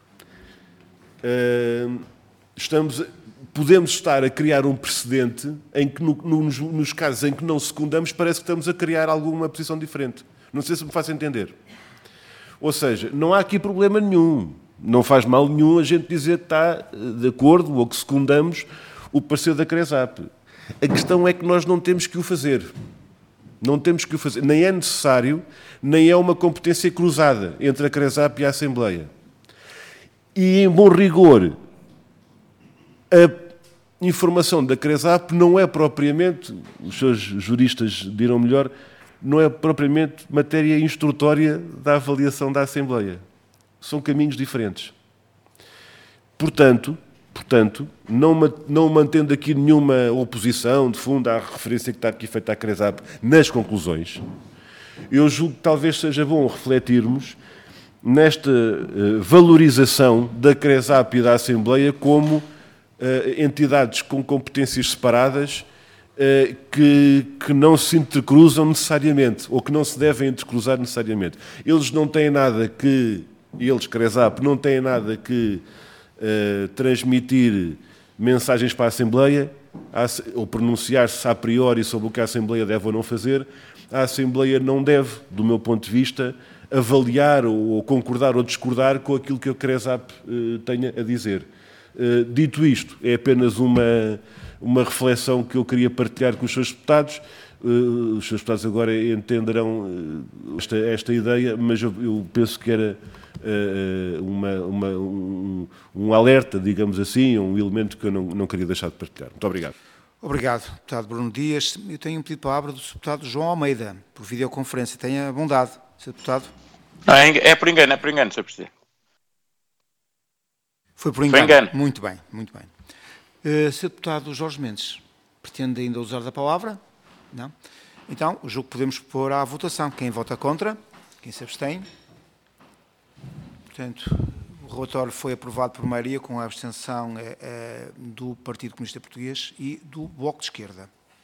um, estamos, podemos estar a criar um precedente em que, no, nos, nos casos em que não secundamos, parece que estamos a criar alguma posição diferente. Não sei se me faço entender. Ou seja, não há aqui problema nenhum. Não faz mal nenhum a gente dizer que está de acordo ou que secundamos o parecer da CRESAP. A questão é que nós não temos que o fazer. Não temos que o fazer. Nem é necessário, nem é uma competência cruzada entre a CRESAP e a Assembleia. E, em bom rigor, a informação da CRESAP não é propriamente, os seus juristas dirão melhor, não é propriamente matéria instrutória da avaliação da Assembleia. São caminhos diferentes. Portanto, portanto não, não mantendo aqui nenhuma oposição de fundo à referência que está aqui feita à CRESAP nas conclusões, eu julgo que talvez seja bom refletirmos nesta uh, valorização da CRESAP e da Assembleia como uh, entidades com competências separadas uh, que, que não se intercruzam necessariamente, ou que não se devem intercruzar necessariamente. Eles não têm nada que, eles, CRESAP, não têm nada que uh, transmitir mensagens para a Assembleia, ou pronunciar-se a priori sobre o que a Assembleia deve ou não fazer. A Assembleia não deve, do meu ponto de vista, avaliar ou concordar ou discordar com aquilo que a CRESAP uh, tenha a dizer. Dito isto, é apenas uma, uma reflexão que eu queria partilhar com os senhores deputados. Os senhores deputados agora entenderão esta, esta ideia, mas eu, eu penso que era uma, uma, um, um alerta, digamos assim, um elemento que eu não, não queria deixar de partilhar. Muito obrigado. Obrigado, deputado Bruno Dias. Eu tenho um pedido de palavra do deputado João Almeida, por videoconferência. Tenha a bondade, senhor deputado. Não, é por engano, é por engano, senhor Presidente. Foi por engano. Foi engano. Muito bem, muito bem. Uh, senhor deputado Jorge Mendes, pretende ainda usar da palavra? Não? Então, julgo que podemos pôr à votação. Quem vota contra? Quem se abstém? Portanto, o relatório foi aprovado por maioria com a abstenção eh, eh, do Partido Comunista Português e do Bloco de Esquerda.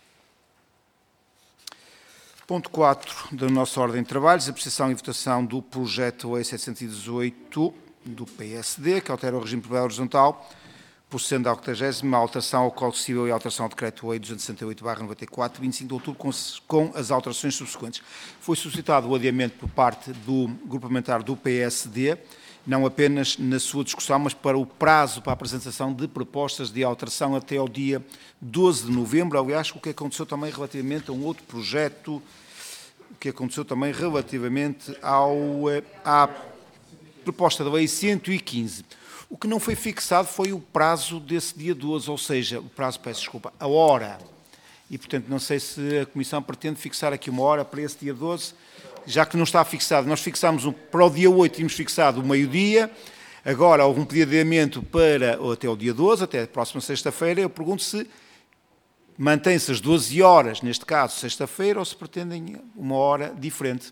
Ponto quatro da nossa ordem de trabalhos, apreciação e votação do projeto Lei setecentos e dezoito do P S D, que altera o regime de propriedade horizontal, procedendo à octagésima alteração ao Código Civil e alteração ao Decreto-Lei duzentos e sessenta e oito barra noventa e quatro, vinte e cinco de outubro, com, com as alterações subsequentes. Foi suscitado o adiamento por parte do Grupo Parlamentar do P S D, não apenas na sua discussão, mas para o prazo para a apresentação de propostas de alteração até ao dia doze de novembro. Aliás, o que aconteceu também relativamente a um outro projeto, o que aconteceu também relativamente ao, à proposta da Lei cento e quinze. O que não foi fixado foi o prazo desse dia doze, ou seja, o prazo, peço desculpa, a hora. E, portanto, não sei se a Comissão pretende fixar aqui uma hora para esse dia doze, já que não está fixado. Nós fixámos um, para o dia oito, tínhamos fixado o meio-dia, agora houve um pedido de adiamento para ou até o dia doze, até a próxima sexta-feira. Eu pergunto se mantém-se as doze horas, neste caso sexta-feira, ou se pretendem uma hora diferente.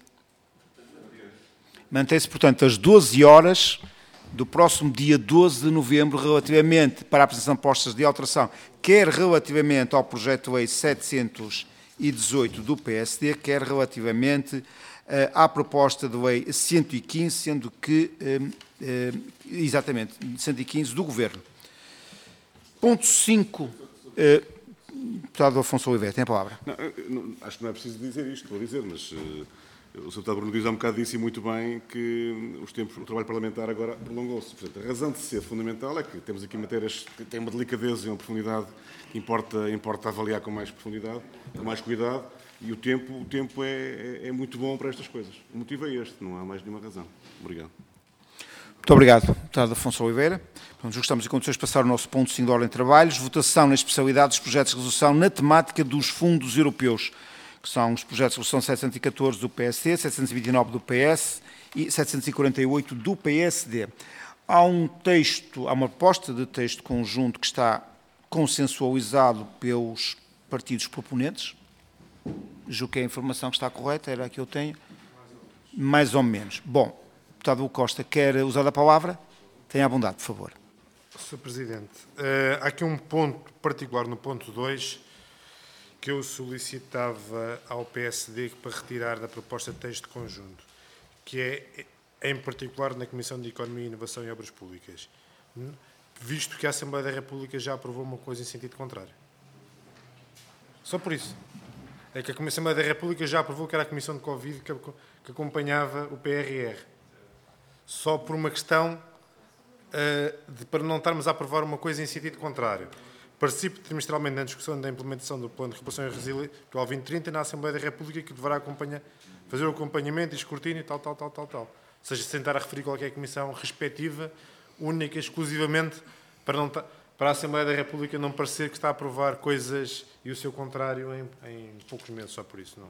Mantém-se, portanto, as doze horas do próximo dia doze de novembro, relativamente para a apresentação de propostas de alteração, quer relativamente ao projeto de lei setecentos e dezoito do P S D, quer relativamente uh, à proposta de lei cento e quinze, sendo que, uh, uh, exatamente, cento e quinze do Governo. Ponto cinco. Uh, deputado Afonso Oliveira, tem a palavra. Não, não, acho que não é preciso dizer isto, vou dizer, mas uh, o senhor deputado Bruno Dias há um bocado disse muito bem que os tempos, o trabalho parlamentar agora prolongou-se. Portanto, a razão de ser fundamental é que temos aqui matérias que têm uma delicadeza e uma profundidade que importa, importa avaliar com mais profundidade, com mais cuidado, e o tempo, o tempo é, é, é muito bom para estas coisas. O motivo é este, não há mais nenhuma razão. Obrigado. Muito obrigado, deputado Afonso Oliveira. Portanto, estamos em condições de passar o nosso ponto cinco da ordem de trabalhos, votação na especialidade dos projetos de resolução na temática dos fundos europeus, que são os projetos de resolução setecentos e catorze do P S D, setecentos e vinte e nove do P S e setecentos e quarenta e oito do P S D. Há um texto, há uma proposta de texto conjunto que está consensualizado pelos partidos proponentes. Julgo que a informação que está correta, era a que eu tenho, mais ou menos. Bom, deputado Costa, quer usar a palavra? Tenha a bondade, por favor. senhor Presidente, uh, há aqui um ponto particular no ponto dois que eu solicitava ao P S D para retirar da proposta de texto conjunto, que é, em particular, na Comissão de Economia, Inovação e Obras Públicas, visto que a Assembleia da República já aprovou uma coisa em sentido contrário. Só por isso. É que a Assembleia da República já aprovou que era a Comissão de Covid que, que acompanhava o P R R. Só por uma questão uh, de, para não estarmos a aprovar uma coisa em sentido contrário. Participe trimestralmente na discussão da implementação do Plano de Recuperação e Resiliência do vinte trinta na Assembleia da República, que deverá acompanhar, fazer o acompanhamento e escrutínio e tal, tal, tal, tal, tal. Ou seja, sentar a referir qualquer comissão respectiva, única, exclusivamente, para, não para a Assembleia da República não parecer que está a aprovar coisas e o seu contrário em, em poucos meses, só por isso. Não.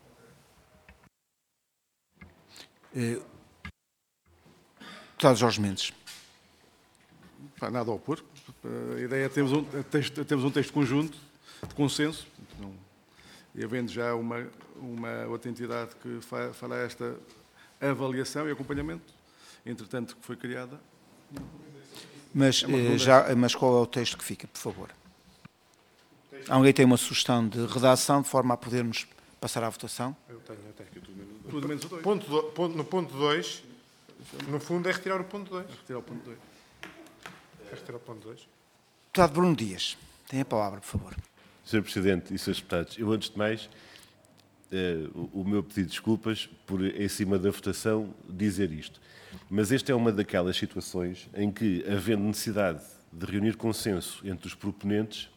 Eh, Deputado Jorge Mendes. Nada a opor. A ideia é termos um texto, termos um texto conjunto, de consenso, então, e havendo já uma, uma outra entidade que fa, fará esta avaliação e acompanhamento, entretanto que foi criada. Mas, é já, mas qual é o texto que fica, por favor? Alguém tem uma sugestão de redação, de forma a podermos passar à votação? Eu tenho, eu tenho. Tudo menos o dois. Ponto do, ponto, no ponto dois, no fundo, é retirar o ponto dois. É retirar o ponto dois. É retirar o ponto dois. Deputado Bruno dias, tem a palavra, por favor. senhor Presidente e senhores Deputados, eu, antes de mais, eh, o, o meu pedido de desculpas por, em cima da votação, dizer isto. Mas esta é uma daquelas situações em que, havendo necessidade de reunir consenso entre os proponentes,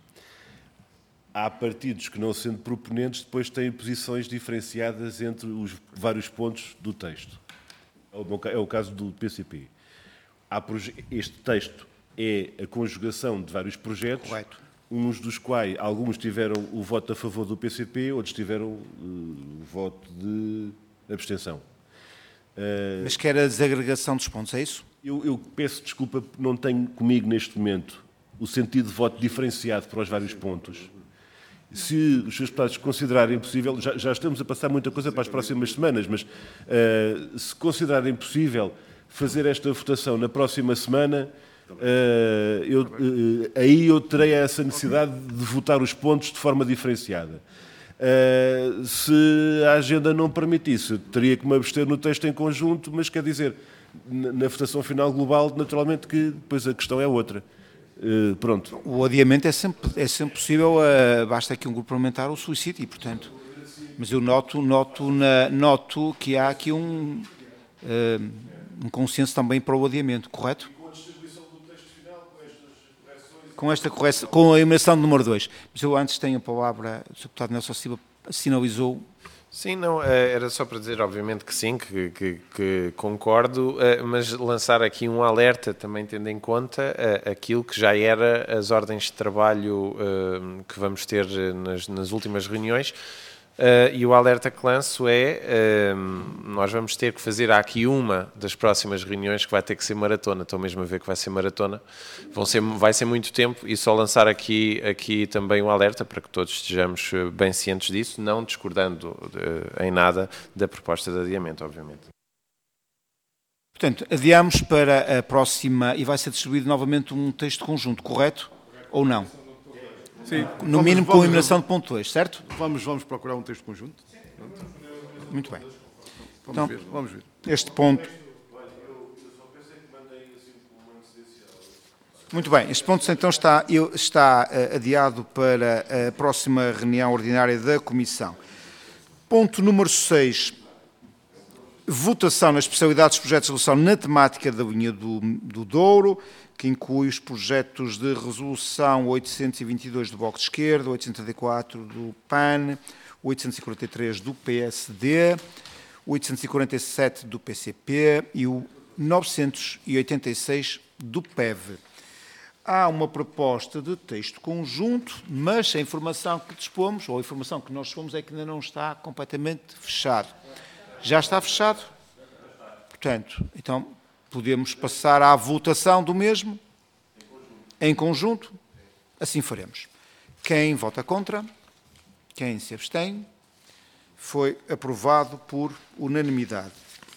há partidos que, não sendo proponentes, depois têm posições diferenciadas entre os vários pontos do texto. É o caso do P C P. Há este texto é a conjugação de vários projetos, correto, uns dos quais alguns tiveram o voto a favor do P C P, outros tiveram uh, o voto de abstenção. Uh, Mas quer a desagregação dos pontos, é isso? Eu, eu peço desculpa, não tenho comigo neste momento o sentido de voto diferenciado para os vários pontos. Se os seus deputados considerarem possível, já, já estamos a passar muita coisa para as próximas semanas, mas uh, se considerarem possível fazer esta votação na próxima semana, uh, eu, uh, aí eu terei essa necessidade de votar os pontos de forma diferenciada. Uh, se a agenda não permitisse, teria que me abster no texto em conjunto, mas quer dizer, na, na votação final global, naturalmente que depois a questão é outra. Uh, pronto. O adiamento é sempre, é sempre possível, uh, basta que um grupo parlamentar o solicite, e, portanto, mas eu noto, noto, na, noto que há aqui um, uh, um consenso também para o adiamento, correto? E com a distribuição do texto final, com estas correções... Com esta correção, com a emissão do número dois. Mas eu antes tenho a palavra, o senhor deputado Nelson Silva sinalizou... Sim, não, era só para dizer, obviamente, que sim, que, que, que concordo, mas lançar aqui um alerta, também tendo em conta aquilo que já era as ordens de trabalho que vamos ter nas, nas últimas reuniões, e o alerta que lanço é, nós vamos ter que fazer aqui uma das próximas reuniões que vai ter que ser maratona, estou mesmo a ver que vai ser maratona, vão ser, vai ser muito tempo, e só lançar aqui, aqui também um alerta para que todos estejamos bem cientes disso, não discordando de, em nada da proposta de adiamento, obviamente. Portanto, adiamos para a próxima, e vai ser distribuído novamente um texto conjunto, correto? Ou não? Sim, no vamos, mínimo com vamos, a eliminação de ponto dois, certo? Vamos, vamos procurar um texto conjunto. Muito bem. Vamos então, ver, vamos ver. Este ponto... Muito bem, este ponto então está, está adiado para a próxima reunião ordinária da Comissão. Ponto número seis. Votação nas especialidades dos projetos de resolução na temática da linha do, do Douro, que inclui os projetos de resolução oitocentos e vinte e dois do Bloco de Esquerda, oitocentos e setenta e quatro do P A N, oitocentos e quarenta e três do P S D, oitocentos e quarenta e sete do P C P e o novecentos e oitenta e seis do P E V. Há uma proposta de texto conjunto, mas a informação que dispomos, ou a informação que nós dispomos, é que ainda não está completamente fechado. Já está fechado? Portanto, então podemos passar à votação do mesmo? Em conjunto? Assim faremos. Quem vota contra? Quem se abstém? Foi aprovado por unanimidade.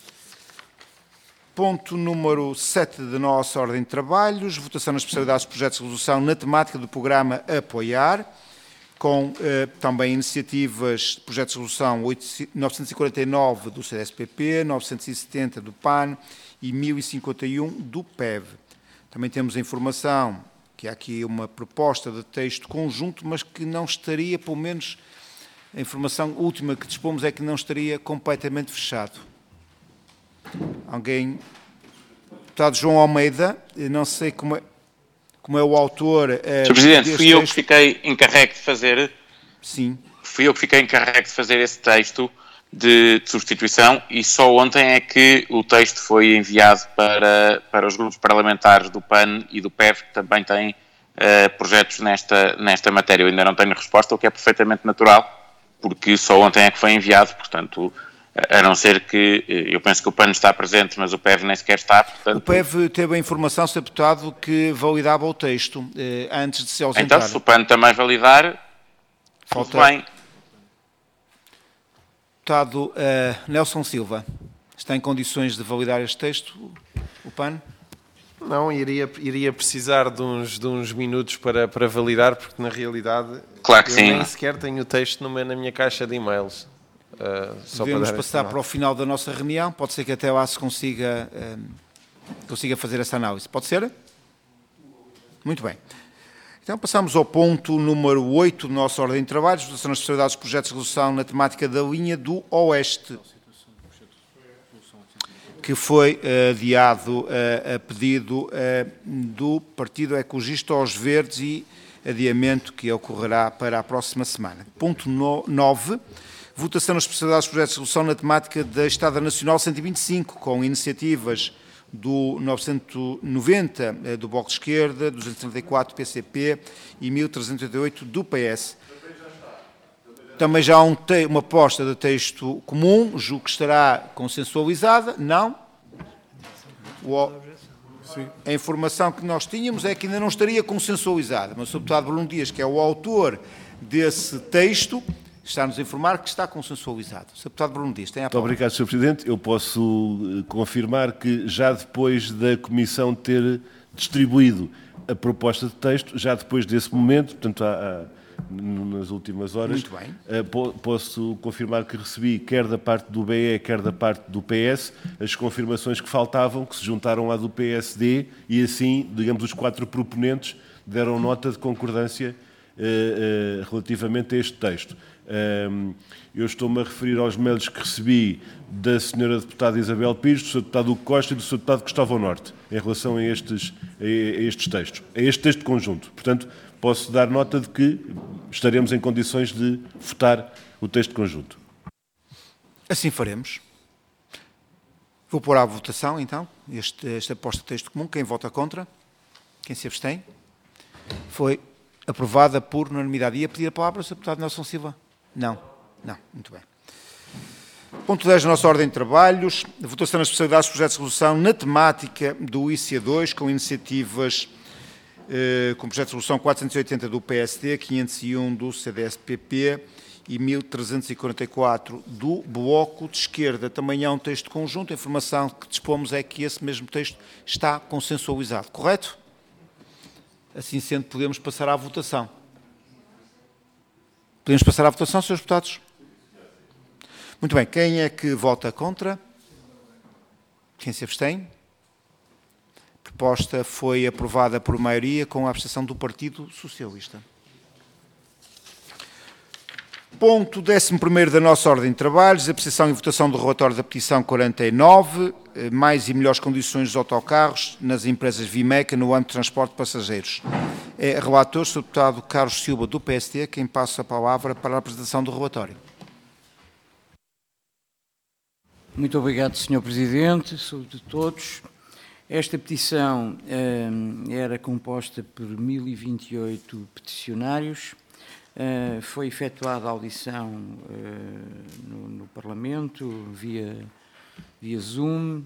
Ponto número sete da nossa ordem de trabalhos, votação nas especialidades de projetos de resolução na temática do programa Apoiar, com eh, também iniciativas de projetos de resolução novecentos e quarenta e nove do C D S P P, novecentos e setenta do P A N e mil e cinquenta e um do P E V. Também temos a informação que há aqui uma proposta de texto conjunto, mas que não estaria, pelo menos, a informação última que dispomos é que não estaria completamente fechado. Alguém? Deputado João Almeida, não sei como é, como é o autor... senhor Presidente, fui eu que fiquei encarregue de fazer... Sim. Fui eu que fiquei encarregue de fazer esse texto de, de substituição e só ontem é que o texto foi enviado para, para os grupos parlamentares do P A N e do P E V, que também têm uh, projetos nesta, nesta matéria. Eu ainda não tenho resposta, o que é perfeitamente natural, porque só ontem é que foi enviado, portanto... A não ser que, eu penso que o P A N está presente, mas o P E V nem sequer está, portanto... O P E V teve a informação, senhor Deputado, que validava o texto eh, antes de se ausentar. Então, se o P A N também validar, Falta... tudo bem. Deputado eh, Nelson Silva, está em condições de validar este texto, o P A N? Não, iria, iria precisar de uns, de uns minutos para, para validar, porque na realidade claro que eu sim. nem sequer tenho o texto no, na minha caixa de e-mails. Uh, Devemos para passar para o final da nossa reunião, pode ser que até lá se consiga, um, consiga fazer essa análise. Pode ser? Muito bem. Então passamos ao ponto número oito da nossa ordem de trabalhos, votação nas especialidades de projetos de resolução na temática da linha do Oeste. que foi uh, adiado uh, a pedido uh, do Partido Ecologista aos Verdes e adiamento que ocorrerá para a próxima semana. Ponto nove. Votação nas especialidades de projetos de resolução na temática da Estrada Nacional cento e vinte e cinco, com iniciativas do novecentos e noventa do Bloco de Esquerda, duzentos e trinta e quatro do P C P e mil trezentos e oitenta e oito do P S. Também já há um te uma proposta de texto comum, julgo que estará consensualizada. Não? O, a informação que nós tínhamos é que ainda não estaria consensualizada, mas o deputado Bruno Dias, que é o autor desse texto, está-nos a informar que está consensualizado. senhor Deputado Bruno Dias, tem a palavra. Muito obrigado, senhor Presidente. Eu posso confirmar que já depois da Comissão ter distribuído a proposta de texto, já depois desse momento, portanto, há, há, nas últimas horas, Muito bem. posso confirmar que recebi, quer da parte do B E, quer da parte do P S, as confirmações que faltavam, que se juntaram à do P S D, e assim, digamos, os quatro proponentes deram nota de concordância eh, eh, relativamente a este texto. Eu estou-me a referir aos mails que recebi da senhora deputada Isabel Pires, do senhor deputado Hugo Costa e do senhor deputado Gustavo Norte, em relação a estes, a estes textos, a este texto conjunto. Portanto, posso dar nota de que estaremos em condições de votar o texto conjunto. Assim faremos. Vou pôr à votação, então, este, esta aposta de texto comum. Quem vota contra? Quem se abstém? Foi aprovada por unanimidade. Ia pedir a palavra ao senhor deputado Nelson Silva? Não, não, muito bem. Ponto dez da nossa ordem de trabalhos, votação nas especialidades de projetos de resolução na temática do I C A dois, com iniciativas eh, com projeto de resolução quatrocentos e oitenta do P S D, quinhentos e um do C D S P P e mil trezentos e quarenta e quatro do Bloco de Esquerda. Também há um texto conjunto, a informação que dispomos é que esse mesmo texto está consensualizado, correto? Assim sendo, podemos passar à votação. Podemos passar à votação, senhores deputados? Muito bem. Quem é que vota contra? Quem se abstém? A proposta foi aprovada por maioria com a abstenção do Partido Socialista. Ponto décimo primeiro da nossa ordem de trabalhos, apreciação e votação do relatório da petição quarenta e nove, mais e melhores condições dos autocarros nas empresas Vimeca no âmbito de transporte de passageiros. É relator, o senhor deputado Carlos Silva, do P S D, quem passa a palavra para a apresentação do relatório. Muito obrigado, senhor Presidente, saúde a todos. Esta petição eh, era composta por mil e vinte e oito peticionários. Uh, foi efetuada a audição uh, no, no Parlamento, via, via Zoom.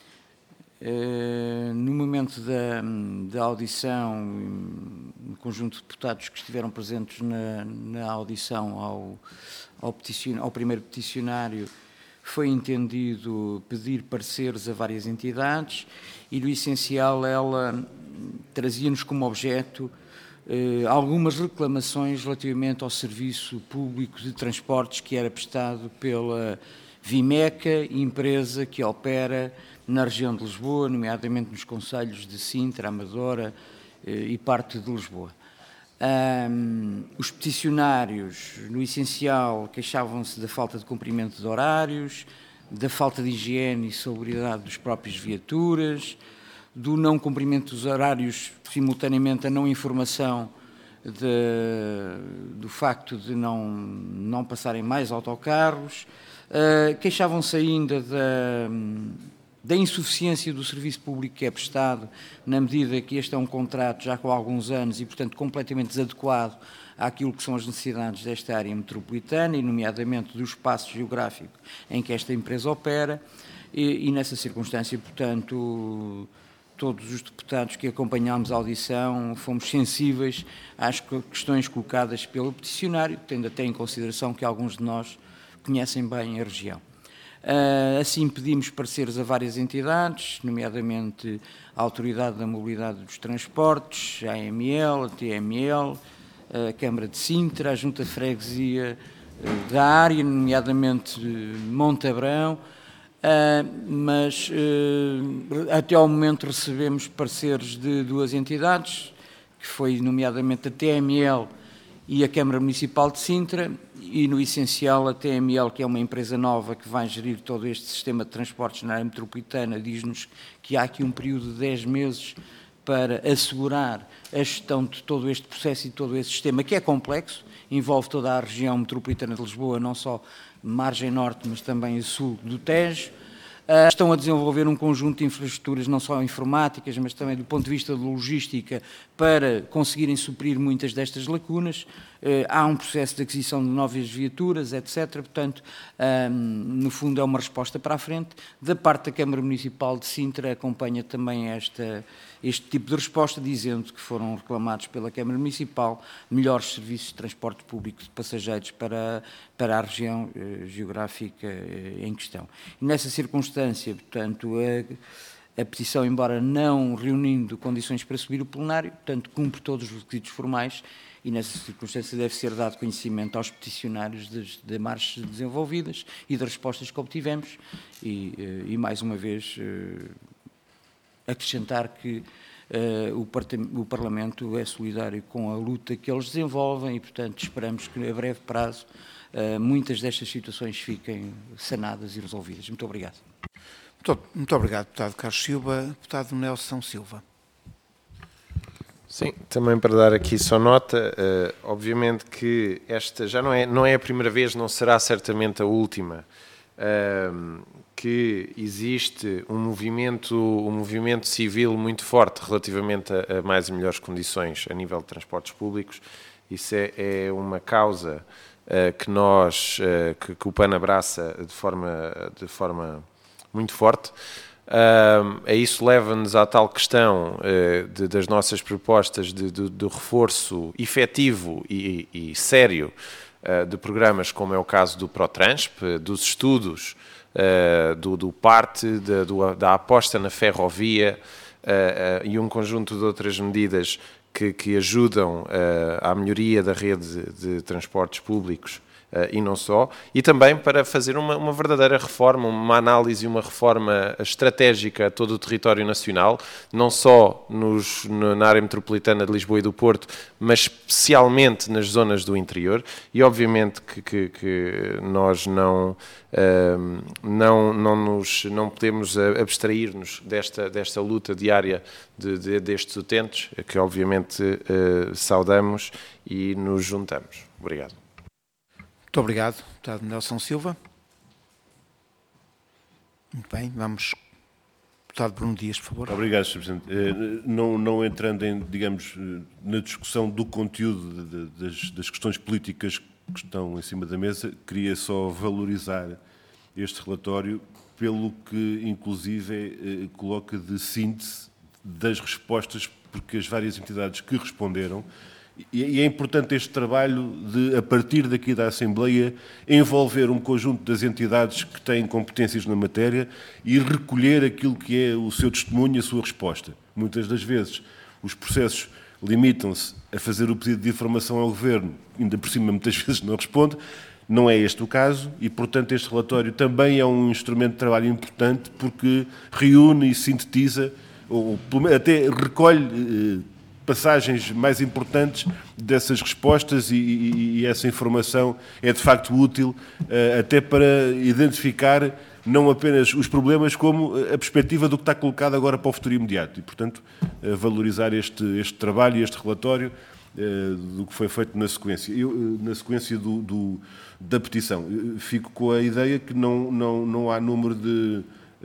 Uh, no momento da, da audição, no conjunto de deputados que estiveram presentes na, na audição ao, ao, peticion, ao primeiro peticionário, foi entendido pedir pareceres a várias entidades e, no essencial, ela trazia-nos como objeto Uh, algumas reclamações relativamente ao serviço público de transportes que era prestado pela Vimeca, empresa que opera na região de Lisboa, nomeadamente nos concelhos de Sintra, Amadora uh, e parte de Lisboa. Um, os peticionários, no essencial, queixavam-se da falta de cumprimento de horários, da falta de higiene e salubridade dos próprios viaturas, do não cumprimento dos horários, simultaneamente a não informação de, do facto de não, não passarem mais autocarros. Uh, queixavam-se ainda da, da insuficiência do serviço público que é prestado, na medida que este é um contrato já com alguns anos e, portanto, completamente desadequado àquilo que são as necessidades desta área metropolitana e, nomeadamente, do espaço geográfico em que esta empresa opera. E, e nessa circunstância, portanto, todos os deputados que acompanhámos a audição fomos sensíveis às questões colocadas pelo peticionário, tendo até em consideração que alguns de nós conhecem bem a região. Assim, pedimos pareceres a várias entidades, nomeadamente a Autoridade da Mobilidade dos Transportes, a A M L, a T M L, a Câmara de Sintra, a Junta de Freguesia da área, nomeadamente Montabrão. Uh, mas uh, até ao momento recebemos pareceres de duas entidades, que foi nomeadamente a T M L e a Câmara Municipal de Sintra, e no essencial a T M L, que é uma empresa nova que vai gerir todo este sistema de transportes na área metropolitana, diz-nos que há aqui um período de dez meses para assegurar a gestão de todo este processo e de todo este sistema, que é complexo, envolve toda a região metropolitana de Lisboa, não só margem norte, mas também a sul do Tejo. Uh, estão a desenvolver um conjunto de infraestruturas, não só informáticas, mas também do ponto de vista de logística, para conseguirem suprir muitas destas lacunas. Uh, há um processo de aquisição de novas viaturas, etcétera. Portanto, um, no fundo, é uma resposta para a frente. Da parte da Câmara Municipal de Sintra, acompanha também esta, este tipo de resposta, dizendo que foram reclamados pela Câmara Municipal melhores serviços de transporte público de passageiros para, para a região uh, geográfica uh, em questão. E nessa circunstância, portanto, a, a petição, embora não reunindo condições para subir o plenário, portanto, cumpre todos os requisitos formais e, nessa circunstância, deve ser dado conhecimento aos peticionários das, de marchas desenvolvidas e das respostas que obtivemos e, e mais uma vez, acrescentar que uh, o, o Parlamento é solidário com a luta que eles desenvolvem e, portanto, esperamos que a breve prazo uh, muitas destas situações fiquem sanadas e resolvidas. Muito obrigado. Muito, muito obrigado, deputado Carlos Silva. Deputado Nelson Silva. Sim, também para dar aqui só nota, uh, obviamente que esta já não é, não é a primeira vez, não será certamente a última, uh, que existe um movimento, um movimento civil muito forte relativamente a, a mais e melhores condições a nível de transportes públicos. Isso é, é uma causa uh, que nós, uh, que, que o PAN abraça de forma, de forma muito forte. Uh, a isso leva-nos à tal questão uh, de, das nossas propostas de, de, de reforço efetivo e, e sério uh, de programas como é o caso do ProTransp, dos estudos, uh, do, do parte, de, do, da aposta na ferrovia uh, uh, e um conjunto de outras medidas que, que ajudam uh, à melhoria da rede de, de transportes públicos. Uh, e não só, e também para fazer uma, uma verdadeira reforma, uma análise e uma reforma estratégica a todo o território nacional, não só nos, na área metropolitana de Lisboa e do Porto, mas especialmente nas zonas do interior, e obviamente que, que, que nós não, uh, não, não, nos, não podemos abstrair-nos desta, desta luta diária de, de, destes utentes, que obviamente uh, saudamos e nos juntamos. Obrigado. Muito obrigado, deputado Nelson Silva. Muito bem, vamos. Deputado Bruno Dias, por favor. Obrigado, senhor Presidente. Não, não entrando em, digamos, na discussão do conteúdo de, de, das, das questões políticas que estão em cima da mesa, queria só valorizar este relatório pelo que, inclusive, coloca de síntese das respostas, porque as várias entidades que responderam. E é importante este trabalho de, a partir daqui da Assembleia, envolver um conjunto das entidades que têm competências na matéria e recolher aquilo que é o seu testemunho e a sua resposta. Muitas das vezes os processos limitam-se a fazer o pedido de informação ao Governo, ainda por cima muitas vezes não responde. Não é este o caso e, portanto, este relatório também é um instrumento de trabalho importante porque reúne e sintetiza, ou até recolhe passagens mais importantes dessas respostas e, e, e essa informação é de facto útil uh, até para identificar não apenas os problemas como a perspectiva do que está colocado agora para o futuro imediato e, portanto, uh, valorizar este, este trabalho e este relatório uh, do que foi feito na sequência. Eu, uh, na sequência do, do, da petição, uh, fico com a ideia que não, não, não há número de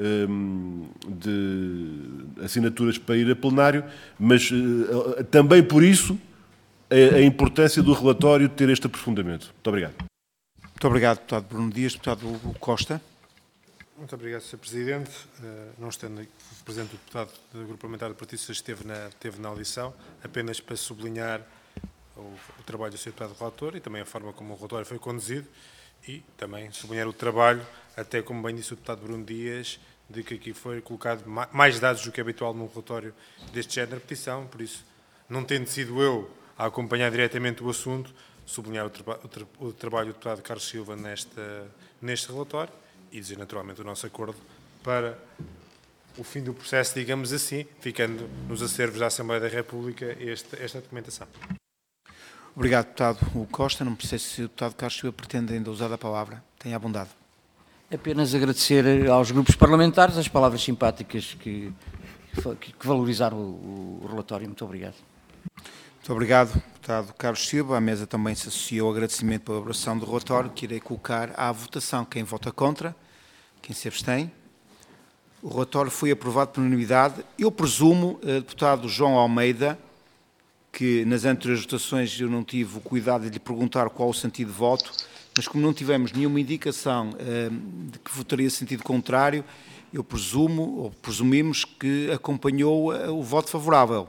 de assinaturas para ir a plenário, mas uh, também por isso a, a importância do relatório ter este aprofundamento. Muito obrigado. Muito obrigado, deputado Bruno Dias. Deputado Hugo Costa. Muito obrigado, senhor Presidente. Uh, não estando presente o deputado do Grupo Parlamentar do Partido Socialista esteve na, esteve na audição, apenas para sublinhar o, o trabalho do senhor deputado relator e também a forma como o relatório foi conduzido e também sublinhar o trabalho, até como bem disse o deputado Bruno Dias, de que aqui foi colocado mais dados do que é habitual num relatório deste género de petição, por isso, não tendo sido eu a acompanhar diretamente o assunto, sublinhar o, traba o, tra o trabalho do deputado Carlos Silva nesta, neste relatório e dizer naturalmente o nosso acordo para o fim do processo, digamos assim, ficando nos acervos da Assembleia da República esta, esta documentação. Obrigado, deputado Hugo Costa. Não sei se o deputado Carlos Silva pretende ainda usar a palavra. Tenha a bondade. Apenas agradecer aos grupos parlamentares as palavras simpáticas que, que, que valorizaram o, o relatório. Muito obrigado. Muito obrigado, deputado Carlos Silva. À mesa também se associou o agradecimento pela elaboração do relatório, que irei colocar à votação. Quem vota contra? Quem se abstém? O relatório foi aprovado por unanimidade. Eu presumo, eh, deputado João Almeida, que nas anteriores votações eu não tive o cuidado de lhe perguntar qual o sentido de voto, mas como não tivemos nenhuma indicação eh, de que votaria sentido contrário, eu presumo, ou presumimos, que acompanhou eh, o voto favorável.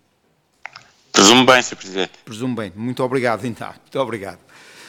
Presumo bem, senhor Presidente. Presumo bem. Muito obrigado, então. Muito obrigado.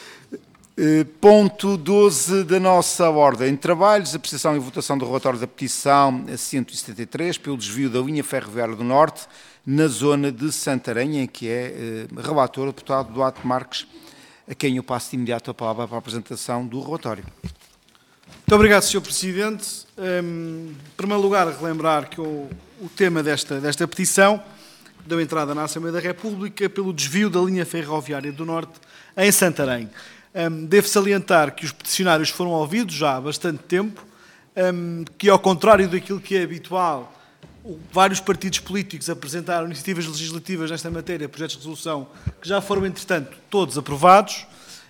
Uh, ponto doze da nossa ordem de trabalhos, apreciação e votação do relatório da petição cento e setenta e três pelo desvio da linha ferroviária do Norte na zona de Santarém, em que é uh, relator o deputado Duarte Marques, a quem eu passo de imediato a palavra para a apresentação do relatório. Muito obrigado, senhor Presidente. Um, em primeiro lugar, relembrar que o, o tema desta, desta petição deu entrada na Assembleia da República pelo desvio da linha ferroviária do Norte em Santarém. Um, devo salientar que os peticionários foram ouvidos já há bastante tempo, um, que ao contrário daquilo que é habitual, vários partidos políticos apresentaram iniciativas legislativas nesta matéria, projetos de resolução, que já foram, entretanto, todos aprovados.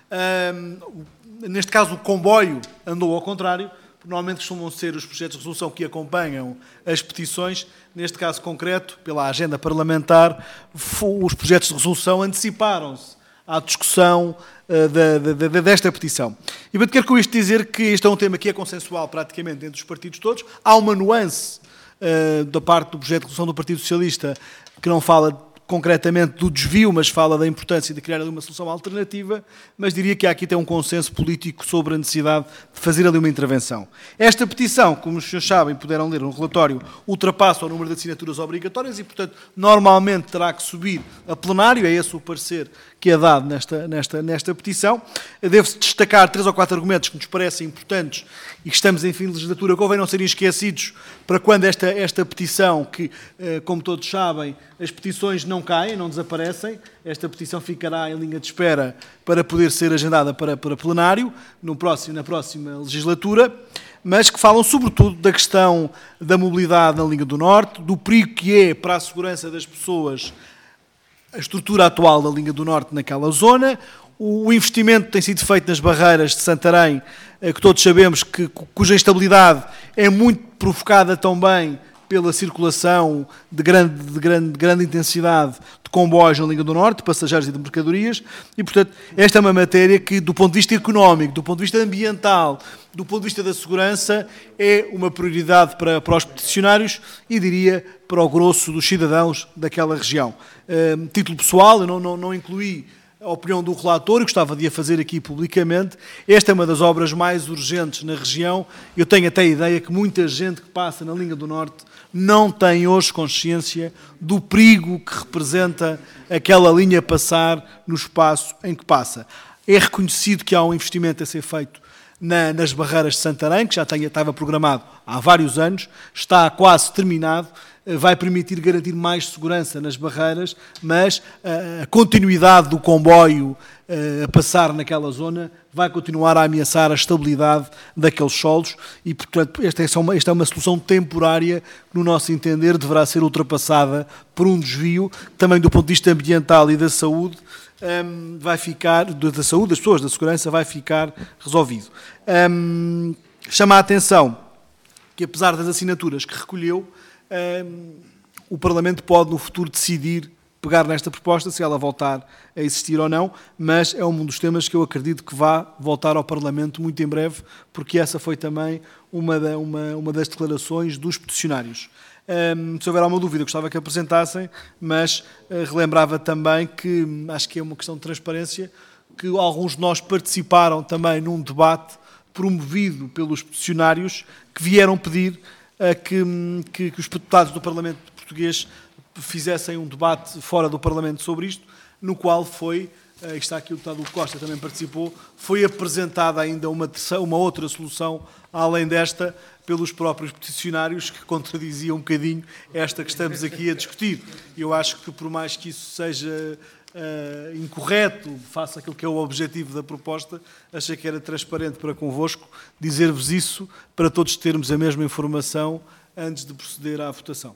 Um, neste caso, o comboio andou ao contrário. Normalmente costumam ser os projetos de resolução que acompanham as petições. Neste caso concreto, pela agenda parlamentar, os projetos de resolução anteciparam-se à discussão uh, da, da, da, desta petição. E eu quero com isto dizer que este é um tema que é consensual praticamente entre os partidos todos. Há uma nuance uh, da parte do projeto de resolução do Partido Socialista que não fala concretamente do desvio, mas fala da importância de criar ali uma solução alternativa, mas diria que há aqui até um consenso político sobre a necessidade de fazer ali uma intervenção. Esta petição, como os senhores sabem, puderam ler no relatório, ultrapassa o número de assinaturas obrigatórias e, portanto, normalmente terá que subir a plenário, é esse o parecer que é dado nesta, nesta, nesta petição. Deve-se destacar três ou quatro argumentos que nos parecem importantes e que estamos em fim de legislatura, convém não serem esquecidos para quando esta, esta petição, que, como todos sabem, as petições não caem, não desaparecem, esta petição ficará em linha de espera para poder ser agendada para, para plenário no próximo, na próxima legislatura, mas que falam sobretudo da questão da mobilidade na linha do Norte, do perigo que é para a segurança das pessoas a estrutura atual da linha do Norte naquela zona, o investimento que tem sido feito nas barreiras de Santarém, que todos sabemos que, cuja instabilidade é muito provocada também pela circulação de grande, de, grande, de grande intensidade de comboios na linha do Norte, de passageiros e de mercadorias, e, portanto, esta é uma matéria que, do ponto de vista económico, do ponto de vista ambiental, do ponto de vista da segurança, é uma prioridade para, para os peticionários e, diria, para o grosso dos cidadãos daquela região. Uh, título pessoal, eu não, não, não incluí a opinião do relator, eu gostava de a fazer aqui publicamente. Esta é uma das obras mais urgentes na região. Eu tenho até a ideia que muita gente que passa na linha do Norte não tem hoje consciência do perigo que representa aquela linha passar no espaço em que passa. É reconhecido que há um investimento a ser feito na, nas barreiras de Santarém, que já tinha, estava programado há vários anos, está quase terminado, vai permitir garantir mais segurança nas barreiras, mas a continuidade do comboio a passar naquela zona vai continuar a ameaçar a estabilidade daqueles solos e, portanto, esta é uma, esta é uma solução temporária que, no nosso entender, deverá ser ultrapassada por um desvio, também do ponto de vista ambiental e da saúde, um, vai ficar, da saúde das pessoas, da segurança, vai ficar resolvido. Um, chama a atenção que, apesar das assinaturas que recolheu, Um, o Parlamento pode, no futuro, decidir pegar nesta proposta, se ela voltar a existir ou não, mas é um dos temas que eu acredito que vá voltar ao Parlamento muito em breve, porque essa foi também uma, da, uma, uma das declarações dos peticionários. Um, se houver alguma dúvida, gostava que apresentassem, mas uh, relembrava também que, acho que é uma questão de transparência, que alguns de nós participaram também num debate promovido pelos peticionários que vieram pedir Que, que, que os deputados do Parlamento português fizessem um debate fora do Parlamento sobre isto, no qual foi, está aqui o deputado Costa também participou, foi apresentada ainda uma, terceira, uma outra solução, além desta, pelos próprios peticionários, que contradiziam um bocadinho esta que estamos aqui a discutir. Eu acho que, por mais que isso seja uh, incorreto face àquilo que é o objetivo da proposta, achei que era transparente para convosco dizer-vos isso, para todos termos a mesma informação antes de proceder à votação.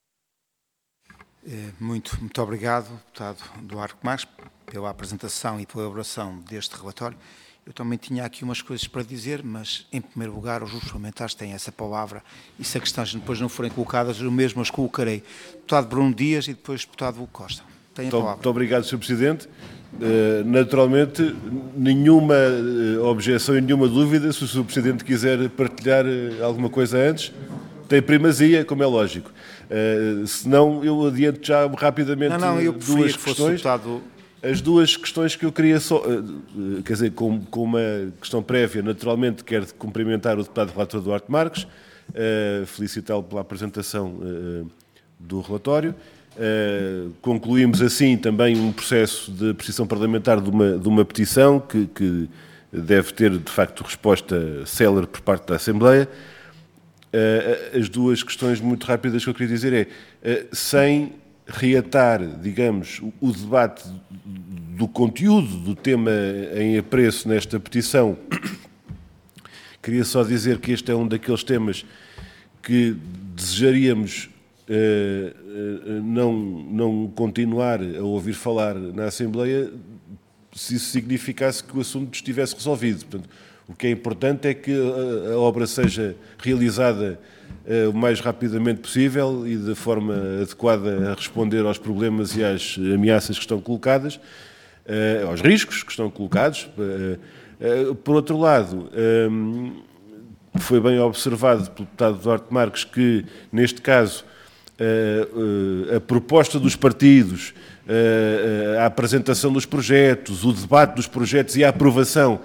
Muito, muito obrigado, deputado Duarte Marques, pela apresentação e pela elaboração deste relatório. Eu também tinha aqui umas coisas para dizer, mas, em primeiro lugar, os grupos parlamentares têm essa palavra e se as questões depois não forem colocadas, eu mesmo as colocarei. Deputado Bruno Dias e depois deputado Hugo Costa. Tem a muito, palavra. Muito obrigado, senhor Presidente. Uh, naturalmente, nenhuma uh, objeção e nenhuma dúvida, se o senhor Presidente quiser partilhar uh, alguma coisa antes, tem primazia, como é lógico. Uh, se não, eu adianto já rapidamente não, não, eu duas que fosse questões. deputado... As duas questões que eu queria só, uh, quer dizer, com, com uma questão prévia, naturalmente, quero cumprimentar o deputado relator Duarte Marques, uh, felicitá-lo pela apresentação uh, do relatório. Uh, concluímos assim também um processo de apreciação parlamentar de uma, de uma petição que, que deve ter, de facto, resposta célere por parte da Assembleia. Uh, as duas questões muito rápidas que eu queria dizer é, uh, sem reatar, digamos, o, o debate do conteúdo do tema em apreço nesta petição, queria só dizer que este é um daqueles temas que desejaríamos uh, uh, não, não continuar a ouvir falar na Assembleia se isso significasse que o assunto estivesse resolvido. Portanto, o que é importante é que a, a obra seja realizada uh, o mais rapidamente possível e de forma adequada a responder aos problemas e às ameaças que estão colocadas, uh, aos riscos que estão colocados. Uh, uh, por outro lado, um, foi bem observado pelo deputado Duarte Marques que, neste caso, uh, uh, a proposta dos partidos, uh, uh, a apresentação dos projetos, o debate dos projetos e a aprovação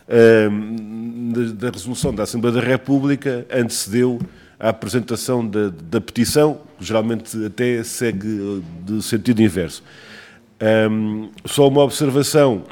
da resolução da Assembleia da República antecedeu a apresentação da, da petição, que geralmente até segue de sentido inverso. Um, só uma observação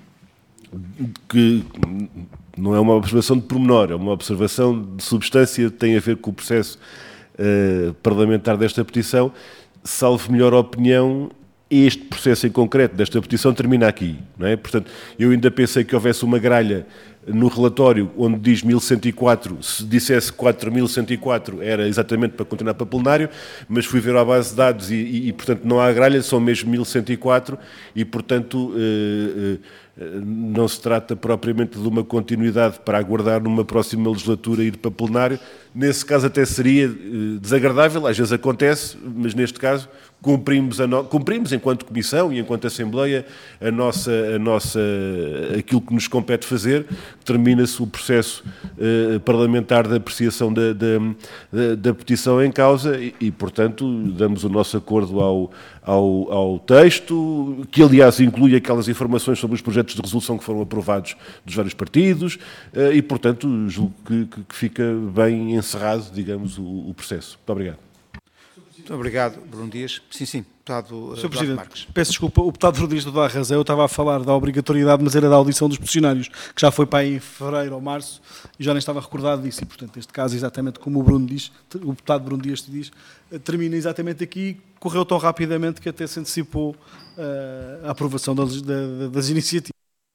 que não é uma observação de pormenor, é uma observação de substância, tem a ver com o processo uh, parlamentar desta petição. Salvo melhor opinião, este processo em concreto desta petição termina aqui, não é? Portanto, eu ainda pensei que houvesse uma gralha no relatório onde diz mil cento e quatro, se dissesse quatro mil cento e quatro era exatamente para continuar para plenário, mas fui ver a base de dados e, e, e portanto, não há gralha, são mesmo mil cento e quatro e, portanto, eh, eh, não se trata propriamente de uma continuidade para aguardar numa próxima legislatura ir para plenário. Nesse caso até seria eh, desagradável, às vezes acontece, mas neste caso cumprimos, a no... cumprimos enquanto Comissão e enquanto Assembleia a nossa, a nossa, aquilo que nos compete fazer. Termina-se o processo eh, parlamentar de apreciação da, da, da, da petição em causa e, e, portanto, damos o nosso acordo ao, ao, ao texto, que aliás inclui aquelas informações sobre os projetos de resolução que foram aprovados dos vários partidos eh, e, portanto, julgo que, que fica bem encerrado, digamos, o, o processo. Muito obrigado. Muito obrigado, Bruno Dias. Sim, sim, deputado senhor Presidente, Marques. Peço desculpa, o deputado Bruno Dias toda a razão, eu estava a falar da obrigatoriedade, mas era da audição dos peticionários, que já foi para aí em fevereiro ou março, e já nem estava recordado disso, e portanto, neste caso, exatamente como o Bruno diz, o deputado Bruno Dias te diz, termina exatamente aqui, correu tão rapidamente que até se antecipou uh, a aprovação das, das, das iniciativas.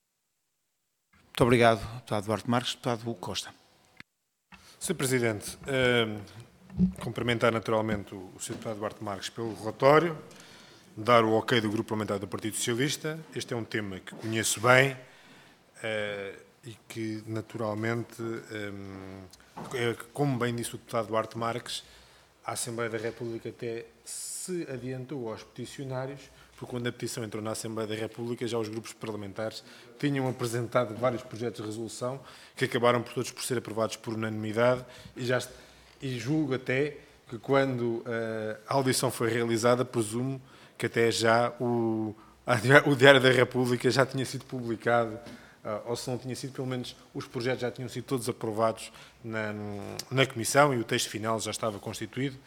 Muito obrigado, deputado Duarte Marques. Deputado Hugo Costa. senhor Presidente, uh, cumprimentar naturalmente o senhor Deputado Duarte Marques pelo relatório, dar o ok do Grupo Parlamentar do Partido Socialista. Este é um tema que conheço bem uh, e que naturalmente, um, é, como bem disse o Deputado Duarte Marques, a Assembleia da República até se adiantou aos peticionários, porque quando a petição entrou na Assembleia da República já os grupos parlamentares tinham apresentado vários projetos de resolução que acabaram por todos por ser aprovados por unanimidade e já E julgo até que quando uh, a audição foi realizada, presumo que até já o, a, o Diário da República já tinha sido publicado, uh, ou se não tinha sido, pelo menos os projetos já tinham sido todos aprovados na, na Comissão e o texto final já estava constituído.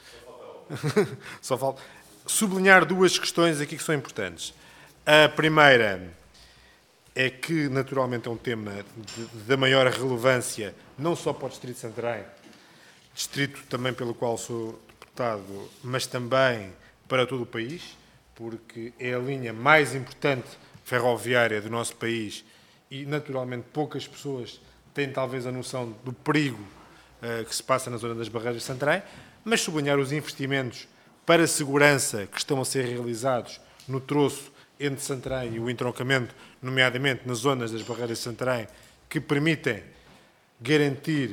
Só falta sublinhar duas questões aqui que são importantes. A primeira é que, naturalmente, é um tema da maior relevância, não só para o Distrito de Santarém, distrito também pelo qual sou deputado, mas também para todo o país, porque é a linha mais importante ferroviária do nosso país e, naturalmente, poucas pessoas têm talvez a noção do perigo uh, que se passa na zona das Barreiras de Santarém, mas sublinhar os investimentos para a segurança que estão a ser realizados no troço entre Santarém e o entroncamento, nomeadamente nas zonas das Barreiras de Santarém, que permitem garantir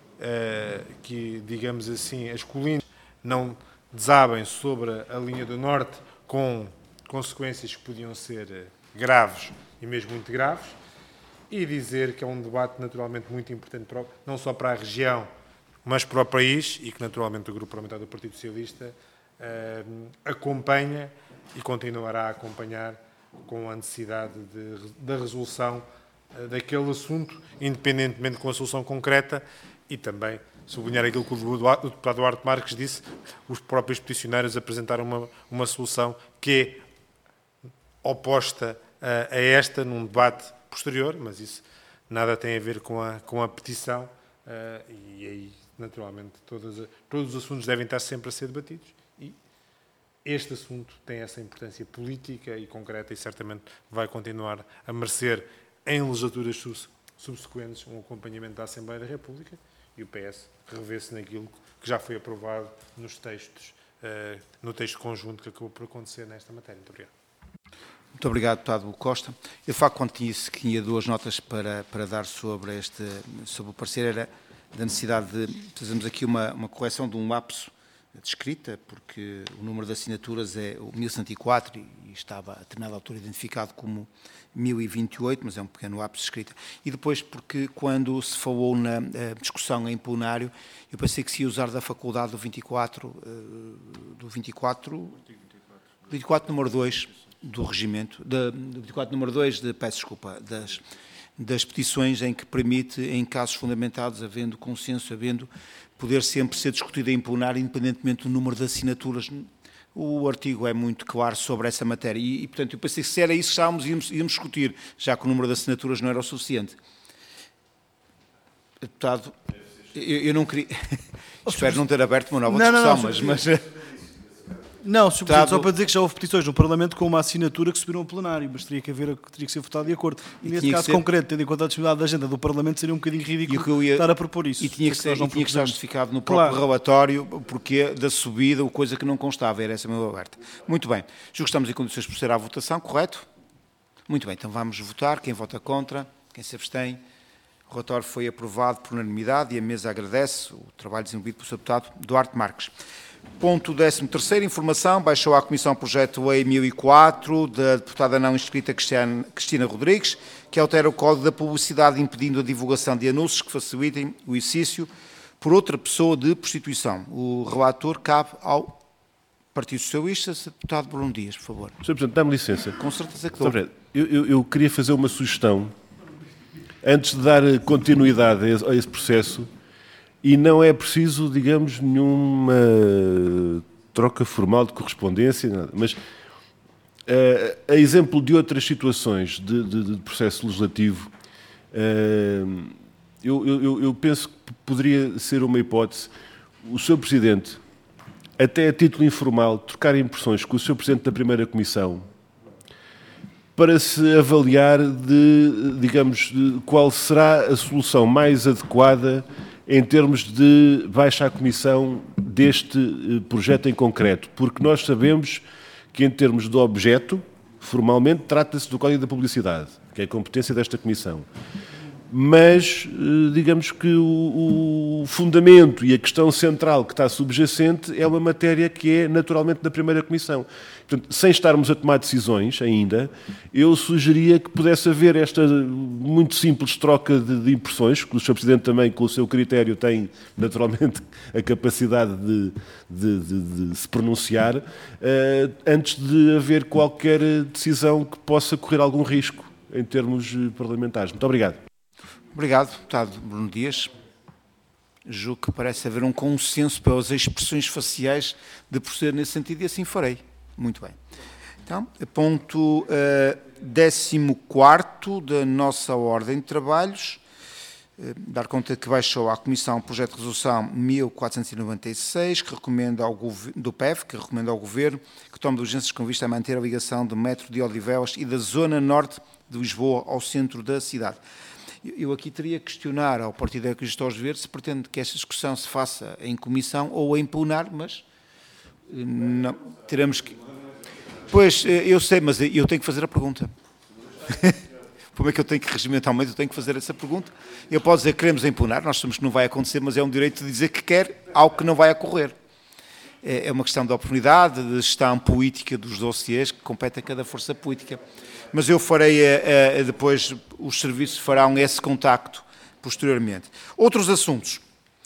uh, que, digamos assim, as colinas não desabem sobre a linha do Norte com consequências que podiam ser graves e mesmo muito graves, e dizer que é um debate naturalmente muito importante, para, não só para a região, mas para o país, e que naturalmente o Grupo Parlamentar do Partido Socialista uh, acompanha e continuará a acompanhar com a necessidade de, da resolução uh, daquele assunto, independentemente com a solução concreta, e também sublinhar aquilo que o deputado Duarte Marques disse, os próprios peticionários apresentaram uma, uma solução que é oposta a, a esta num debate posterior, mas isso nada tem a ver com a, com a petição, uh, e aí, naturalmente, todas, todos os assuntos devem estar sempre a ser debatidos, e este assunto tem essa importância política e concreta e certamente vai continuar a merecer, em legislaturas subsequentes, um acompanhamento da Assembleia da República, e o P S revê-se naquilo que já foi aprovado nos textos, uh, no texto conjunto que acabou por acontecer nesta matéria. Muito obrigado. Muito obrigado, deputado Costa. Eu, de facto, quando disse que tinha duas notas para, para dar sobre, este, sobre o parecer, era da necessidade de fazermos aqui uma, uma correção de um lapso de escrita, porque o número de assinaturas é o mil cento e quatro e estava a determinada altura identificado como mil e vinte e oito, mas é um pequeno lapso de escrita. E depois porque quando se falou na uh, discussão em plenário, eu pensei que se ia usar da faculdade do vinte e quatro, uh, do vinte e quatro, vinte e quatro número dois do regimento, de, do vinte e quatro número dois, de, peço desculpa, das, das petições em que permite, em casos fundamentados, havendo consenso, havendo poder sempre ser discutido em plenário, independentemente do número de assinaturas. O artigo é muito claro sobre essa matéria e, e portanto, eu pensei que se era isso que estávamos, íamos, íamos discutir, já que o número de assinaturas não era o suficiente. Deputado, eu, eu não queria... Espero não ter aberto uma nova não, discussão, não, não, mas... mas Não, senhor Presidente, só para dizer que já houve petições no Parlamento com uma assinatura que subiram ao plenário, mas teria que, haver, teria que ser votado de acordo. E, e neste caso ser... concreto, tendo em conta a disponibilidade da agenda do Parlamento, seria um bocadinho ridículo ia... estar a propor isso. E tinha que, que, ser, e tinha que estar justificado no próprio claro. relatório, porque da subida, coisa que não constava, era essa mesma aberta. Muito bem. Julgo que estamos em condições de proceder à votação, correto? Muito bem, então vamos votar. Quem vota contra? Quem se abstém? O relatório foi aprovado por unanimidade e a mesa agradece o trabalho desenvolvido pelo senhor deputado Duarte Marques. Ponto décimo terceiro, informação, baixou à Comissão Projeto Lei mil e quatro, da deputada não inscrita Cristina Rodrigues, que altera o Código da Publicidade, impedindo a divulgação de anúncios que facilitem o exercício por outra pessoa de prostituição. O relator cabe ao Partido Socialista. Deputado Bruno Dias, por favor. senhor Presidente, dá-me licença. Com certeza que dou. Eu, eu, eu queria fazer uma sugestão, antes de dar continuidade a esse processo. E não é preciso, digamos, nenhuma troca formal de correspondência, nada. Mas, uh, a exemplo de outras situações de, de, de processo legislativo, uh, eu, eu, eu penso que poderia ser uma hipótese o senhor Presidente, até a título informal, trocar impressões com o senhor Presidente da Primeira Comissão para se avaliar de, digamos, de qual será a solução mais adequada em termos de baixa à comissão deste projeto em concreto, porque nós sabemos que, em termos de objeto, formalmente trata-se do Código da Publicidade, que é a competência desta comissão. Mas, digamos que o, o fundamento e a questão central que está subjacente é uma matéria que é naturalmente da Primeira Comissão. Portanto, sem estarmos a tomar decisões ainda, eu sugeria que pudesse haver esta muito simples troca de, de impressões, que o senhor Presidente também, com o seu critério, tem naturalmente a capacidade de, de, de, de se pronunciar, uh, antes de haver qualquer decisão que possa correr algum risco em termos parlamentares. Muito obrigado. Obrigado, deputado Bruno Dias. Julgo que parece haver um consenso pelas expressões faciais de proceder nesse sentido e assim farei. Muito bem. Então, ponto uh, décimo quarto da nossa ordem de trabalhos, dar conta que baixou à Comissão o projeto de resolução mil quatrocentos e noventa e seis, que recomenda ao, do P E F, que recomenda ao Governo que tome diligências com vista a manter a ligação do metro de Odivelas e da zona norte de Lisboa ao centro da cidade. Eu aqui teria que questionar ao Partido Ecologista Verde se pretende que esta discussão se faça em comissão ou em plenário, mas não, teremos que... Pois, eu sei, mas eu tenho que fazer a pergunta. Como é que eu tenho que, regimentalmente, eu tenho que fazer essa pergunta? Eu posso dizer que queremos empunar, nós sabemos que não vai acontecer, mas é um direito de dizer que quer algo que não vai ocorrer. É uma questão de oportunidade, de gestão política dos dossiês, que compete a cada força política. Mas eu farei, depois, os serviços farão esse contacto posteriormente. Outros assuntos.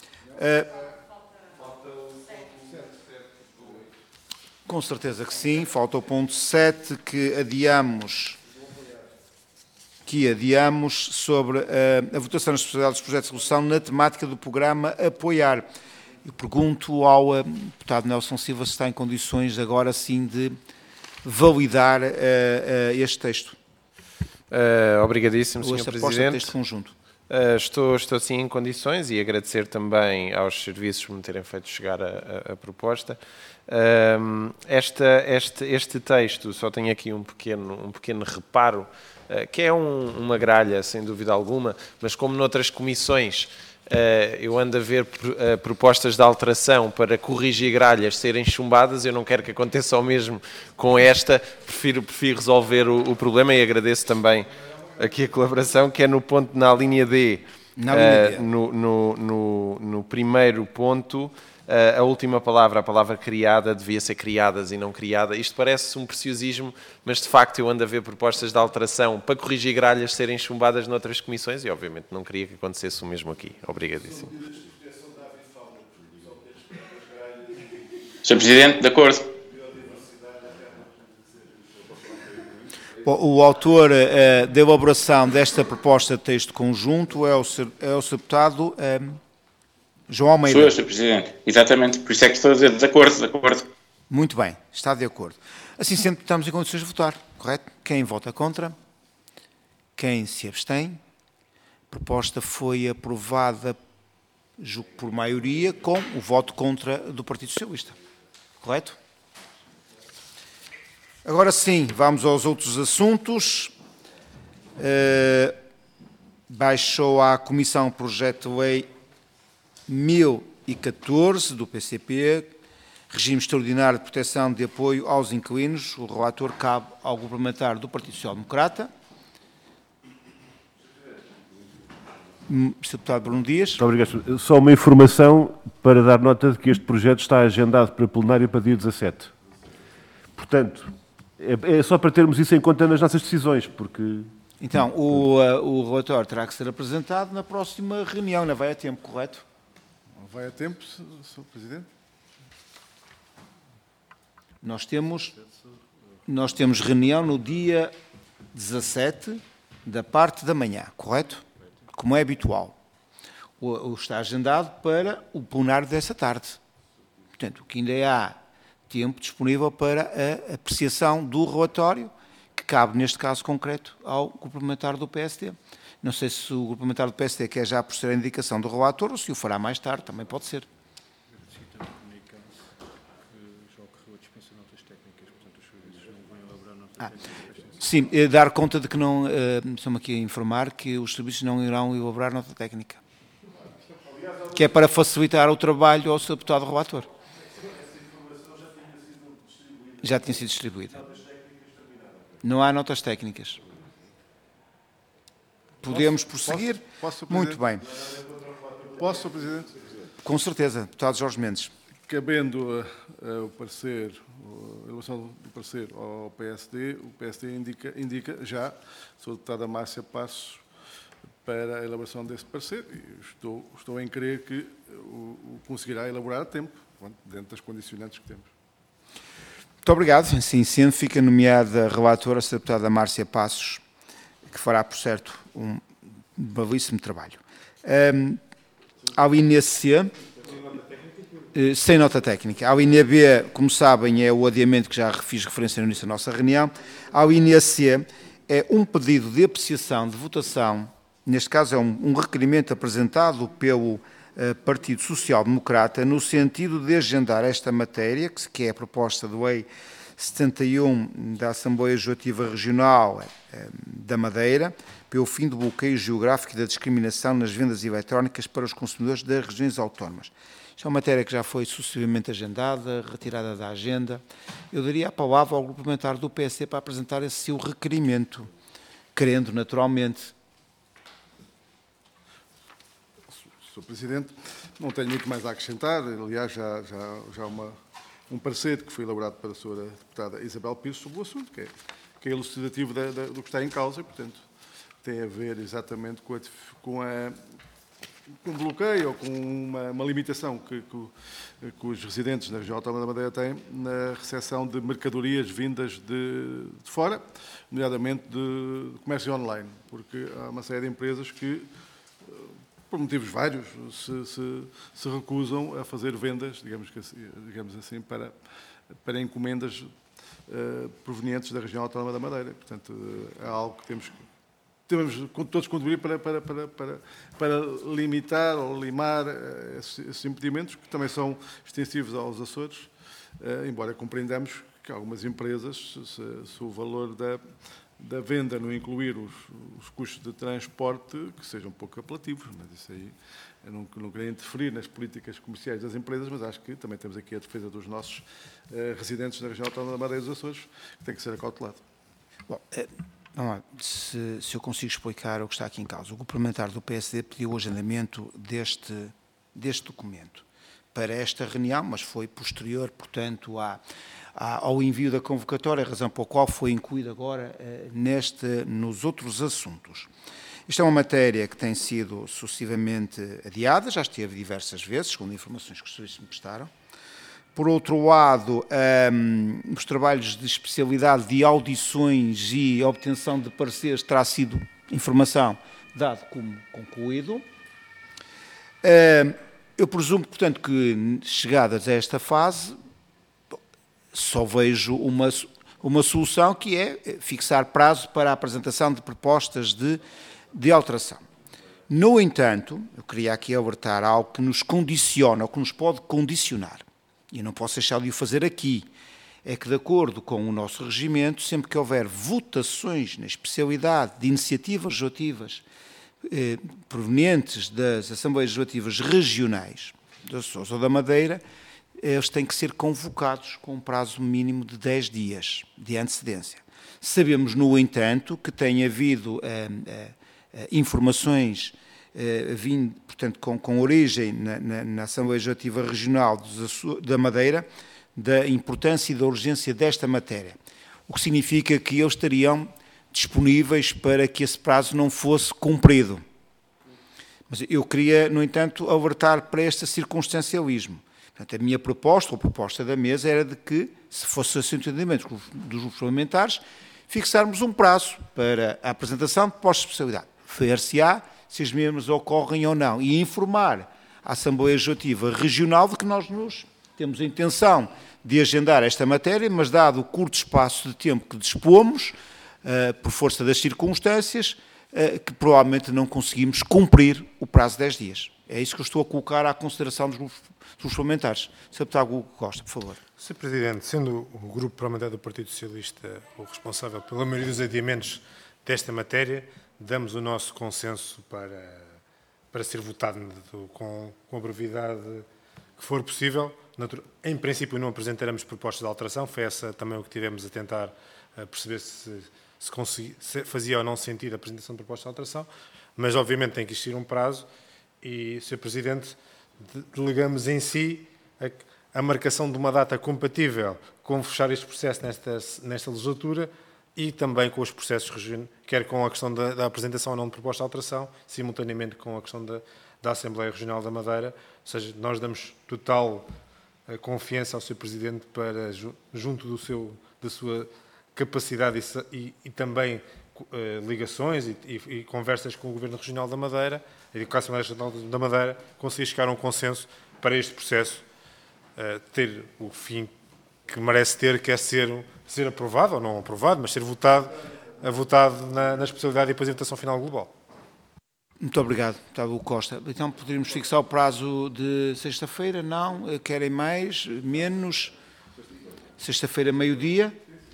Com certeza que sim, falta o ponto sete, que adiamos... que adiamos sobre a, a votação na especialidade dos projetos de resolução na temática do programa Apoiar. Eu pergunto ao uh, deputado Nelson Silva se está em condições agora sim de validar uh, uh, este texto. Uh, obrigadíssimo, senhor Presidente. Presidente. Texto conjunto. Uh, estou, estou sim em condições e agradecer também aos serviços por me terem feito chegar a, a, a proposta. Uh, esta, este, este texto, só tenho aqui um pequeno, um pequeno reparo, uh, que é um, uma gralha, sem dúvida alguma, mas como noutras comissões uh, eu ando a ver uh, propostas de alteração para corrigir gralhas serem chumbadas, eu não quero que aconteça o mesmo com esta, prefiro, prefiro resolver o, o problema e agradeço também aqui a colaboração, que é no ponto, na linha D, na linha D. Uh, no, no, no, no primeiro ponto, uh, a última palavra, a palavra criada, devia ser criadas e não criada. Isto parece um preciosismo, mas de facto eu ando a ver propostas de alteração para corrigir gralhas serem chumbadas noutras comissões e obviamente não queria que acontecesse o mesmo aqui. Obrigadíssimo. senhor Presidente, de acordo. O autor uh, da elaboração desta proposta de texto conjunto é o, é o deputado um, João Almeida. Sou eu, senhor Presidente. Exatamente, por isso é que estou a dizer de acordo, de acordo. Muito bem, está de acordo. Assim sendo, estamos em condições de votar, correto? Quem vota contra? Quem se abstém? A proposta foi aprovada, julgo por maioria, com o voto contra do Partido Socialista, correto? Agora sim, vamos aos outros assuntos. Uh, baixou à Comissão Projeto de Lei mil e catorze do P C P, Regime Extraordinário de Proteção de Apoio aos Inquilinos. O relator cabe ao Grupo Parlamentar do Partido Social Democrata. senhor Deputado Bruno Dias. Muito obrigado. Só uma informação para dar nota de que este projeto está agendado para plenário para dia dezassete. Portanto, é só para termos isso em conta nas nossas decisões, porque... Então, o, uh, o relatório terá que ser apresentado na próxima reunião, não vai a tempo, correto? Não vai a tempo, senhor Presidente? Nós temos, nós temos reunião no dia dezassete, da parte da manhã, correto? Como é habitual. O, o está agendado para o plenário dessa tarde. Portanto, o que ainda há tempo disponível para a apreciação do relatório, que cabe, neste caso concreto, ao Grupo Parlamentar do P S D. Não sei se o Grupo Parlamentar do P S D quer já proceder à indicação do relator ou se o fará mais tarde, também pode ser. Ah, sim, dar conta de que não, uh, estamos aqui a informar que os serviços não irão elaborar nota técnica, que é para facilitar o trabalho ao seu deputado relator. Já tinha sido distribuída. Não há notas técnicas. Podemos prosseguir? Posso, posso, Muito bem. Posso, senhor Presidente? Com certeza, deputado Jorge Mendes. Cabendo uh, uh, o parecer, a relação do parecer ao P S D, o P S D indica, indica já, sou a deputada Márcia Passos, para a elaboração desse parecer e estou, estou em crer que o, o conseguirá elaborar a tempo, dentro das condicionantes que temos. Muito obrigado. Assim sendo, fica nomeada a relatora, a deputada Márcia Passos, que fará, por certo, um belíssimo trabalho. Um, à linha C, uh, sem nota técnica. À linha B, como sabem, é o adiamento que já fiz referência no início da nossa reunião. À linha C, é um pedido de apreciação de votação neste caso é um, um requerimento apresentado pelo uh, Partido Social Democrata no sentido de agendar esta matéria, que, que é a proposta do Lei setenta e um da Assembleia Legislativa Regional uh, da Madeira, pelo fim do bloqueio geográfico e da discriminação nas vendas eletrónicas para os consumidores das regiões autónomas. Isto é uma matéria que já foi sucessivamente agendada, retirada da agenda. Eu daria a palavra ao grupo parlamentar do P S D para apresentar esse seu requerimento, querendo, naturalmente. senhor Presidente, não tenho muito mais a acrescentar. Aliás, já, já, já uma, um parecer que foi elaborado pela senhora deputada Isabel Pires sobre o assunto, que é, que é elucidativo da, da, do que está em causa, e, portanto, tem a ver exatamente com a, com a com um bloqueio ou com uma, uma limitação que, que, que os residentes na região autónoma da Madeira têm na recepção de mercadorias vindas de, de fora, nomeadamente de, de comércio online, porque há uma série de empresas que, por motivos vários, se, se, se recusam a fazer vendas, digamos, que, digamos assim, para, para encomendas uh, provenientes da região autónoma da Madeira. Portanto, uh, é algo que temos que Temos todos contribuir para, para, para, para, para limitar ou limar esses, esses impedimentos, que também são extensivos aos Açores, eh, embora compreendamos que algumas empresas, se, se o valor da, da venda não incluir os, os custos de transporte, que sejam pouco apelativos, mas isso aí eu não, não queria interferir nas políticas comerciais das empresas, mas acho que também temos aqui a defesa dos nossos eh, residentes na região autónoma da Madeira dos Açores, que tem que ser acautelado. Bom, é... Vamos lá, se, se eu consigo explicar o que está aqui em causa. O grupo parlamentar do P S D pediu o agendamento deste, deste documento para esta reunião, mas foi posterior, portanto, à, à, ao envio da convocatória, a razão pela qual foi incluído agora eh, neste, nos outros assuntos. Isto é uma matéria que tem sido sucessivamente adiada, já esteve diversas vezes, segundo informações que os serviços me prestaram. Por outro lado, um, os trabalhos de especialidade de audições e obtenção de pareceres terá sido informação dado como concluído. Um, eu presumo, portanto, que chegadas a esta fase, só vejo uma, uma solução, que é fixar prazo para a apresentação de propostas de, de alteração. No entanto, eu queria aqui alertar algo que nos condiciona, ou que nos pode condicionar. E não posso deixar de o fazer aqui, é que, de acordo com o nosso regimento, sempre que houver votações na especialidade de iniciativas legislativas eh, provenientes das Assembleias Legislativas Regionais dos Açores ou da Madeira, eles têm que ser convocados com um prazo mínimo de dez dias de antecedência. Sabemos, no entanto, que tem havido eh, eh, informações Uh, vim, portanto, com, com origem na, na, na Assembleia Legislativa Regional dos, da Madeira, da importância e da urgência desta matéria, o que significa que eles estariam disponíveis para que esse prazo não fosse cumprido. Mas eu queria, no entanto, alertar para este circunstancialismo. Portanto, a minha proposta, ou a proposta da mesa, era de que, se fosse assim o entendimento dos grupos parlamentares, fixarmos um prazo para a apresentação de propostas de especialidade. Ver-se-á se as mesmas ocorrem ou não, e informar a Assembleia Legislativa Regional de que nós nos temos a intenção de agendar esta matéria, mas dado o curto espaço de tempo que dispomos, uh, por força das circunstâncias, uh, que provavelmente não conseguimos cumprir o prazo de dez dias. É isso que eu estou a colocar à consideração dos grupos, dos parlamentares. senhor Deputado Hugo Costa, por favor. senhor Presidente, sendo o Grupo Parlamentar do Partido Socialista o responsável pela maioria dos adiamentos desta matéria, damos o nosso consenso para, para ser votado com, com a brevidade que for possível. Em princípio, não apresentaremos propostas de alteração, foi essa também o que tivemos a tentar perceber se, se, consegui, se fazia ou não sentido a apresentação de propostas de alteração, mas obviamente tem que existir um prazo e, senhor Presidente, delegamos em si a, a marcação de uma data compatível com fechar este processo nesta, nesta legislatura, e também com os processos regionais, quer com a questão da, da apresentação ou não de proposta de alteração, simultaneamente com a questão da, da Assembleia Regional da Madeira. Ou seja, nós damos total uh, confiança ao senhor Presidente para, junto do seu, da sua capacidade e, e, e também uh, ligações e, e, e conversas com o Governo Regional da Madeira, e com a Assembleia Regional da Madeira, conseguir chegar a um consenso para este processo uh, ter o fim que merece ter, que é ser, ser aprovado, ou não aprovado, mas ser votado, votado na, na especialidade e depois a votação final global. Muito obrigado, deputado Costa. Então poderíamos fixar o prazo de sexta-feira? Não? Querem mais? Menos? Sexta-feira, meio-dia?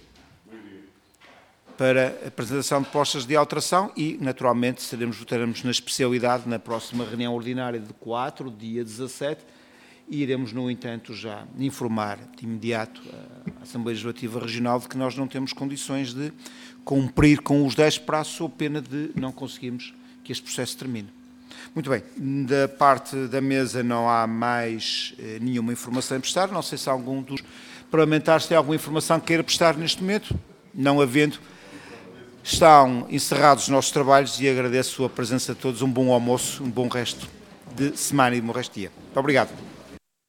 Para a apresentação de propostas de alteração e, naturalmente, seremos, votaremos na especialidade na próxima reunião ordinária de quatro, dia dezassete, e iremos, no entanto, já informar de imediato a Assembleia Legislativa Regional de que nós não temos condições de cumprir com os dez prazos sob pena de não conseguirmos que este processo termine. Muito bem, da parte da mesa não há mais eh, nenhuma informação a prestar, não sei se algum dos parlamentares tem alguma informação que queira prestar neste momento, não havendo. Estão encerrados os nossos trabalhos e agradeço a presença de todos, um bom almoço, um bom resto de semana e um bom resto de dia. Muito obrigado.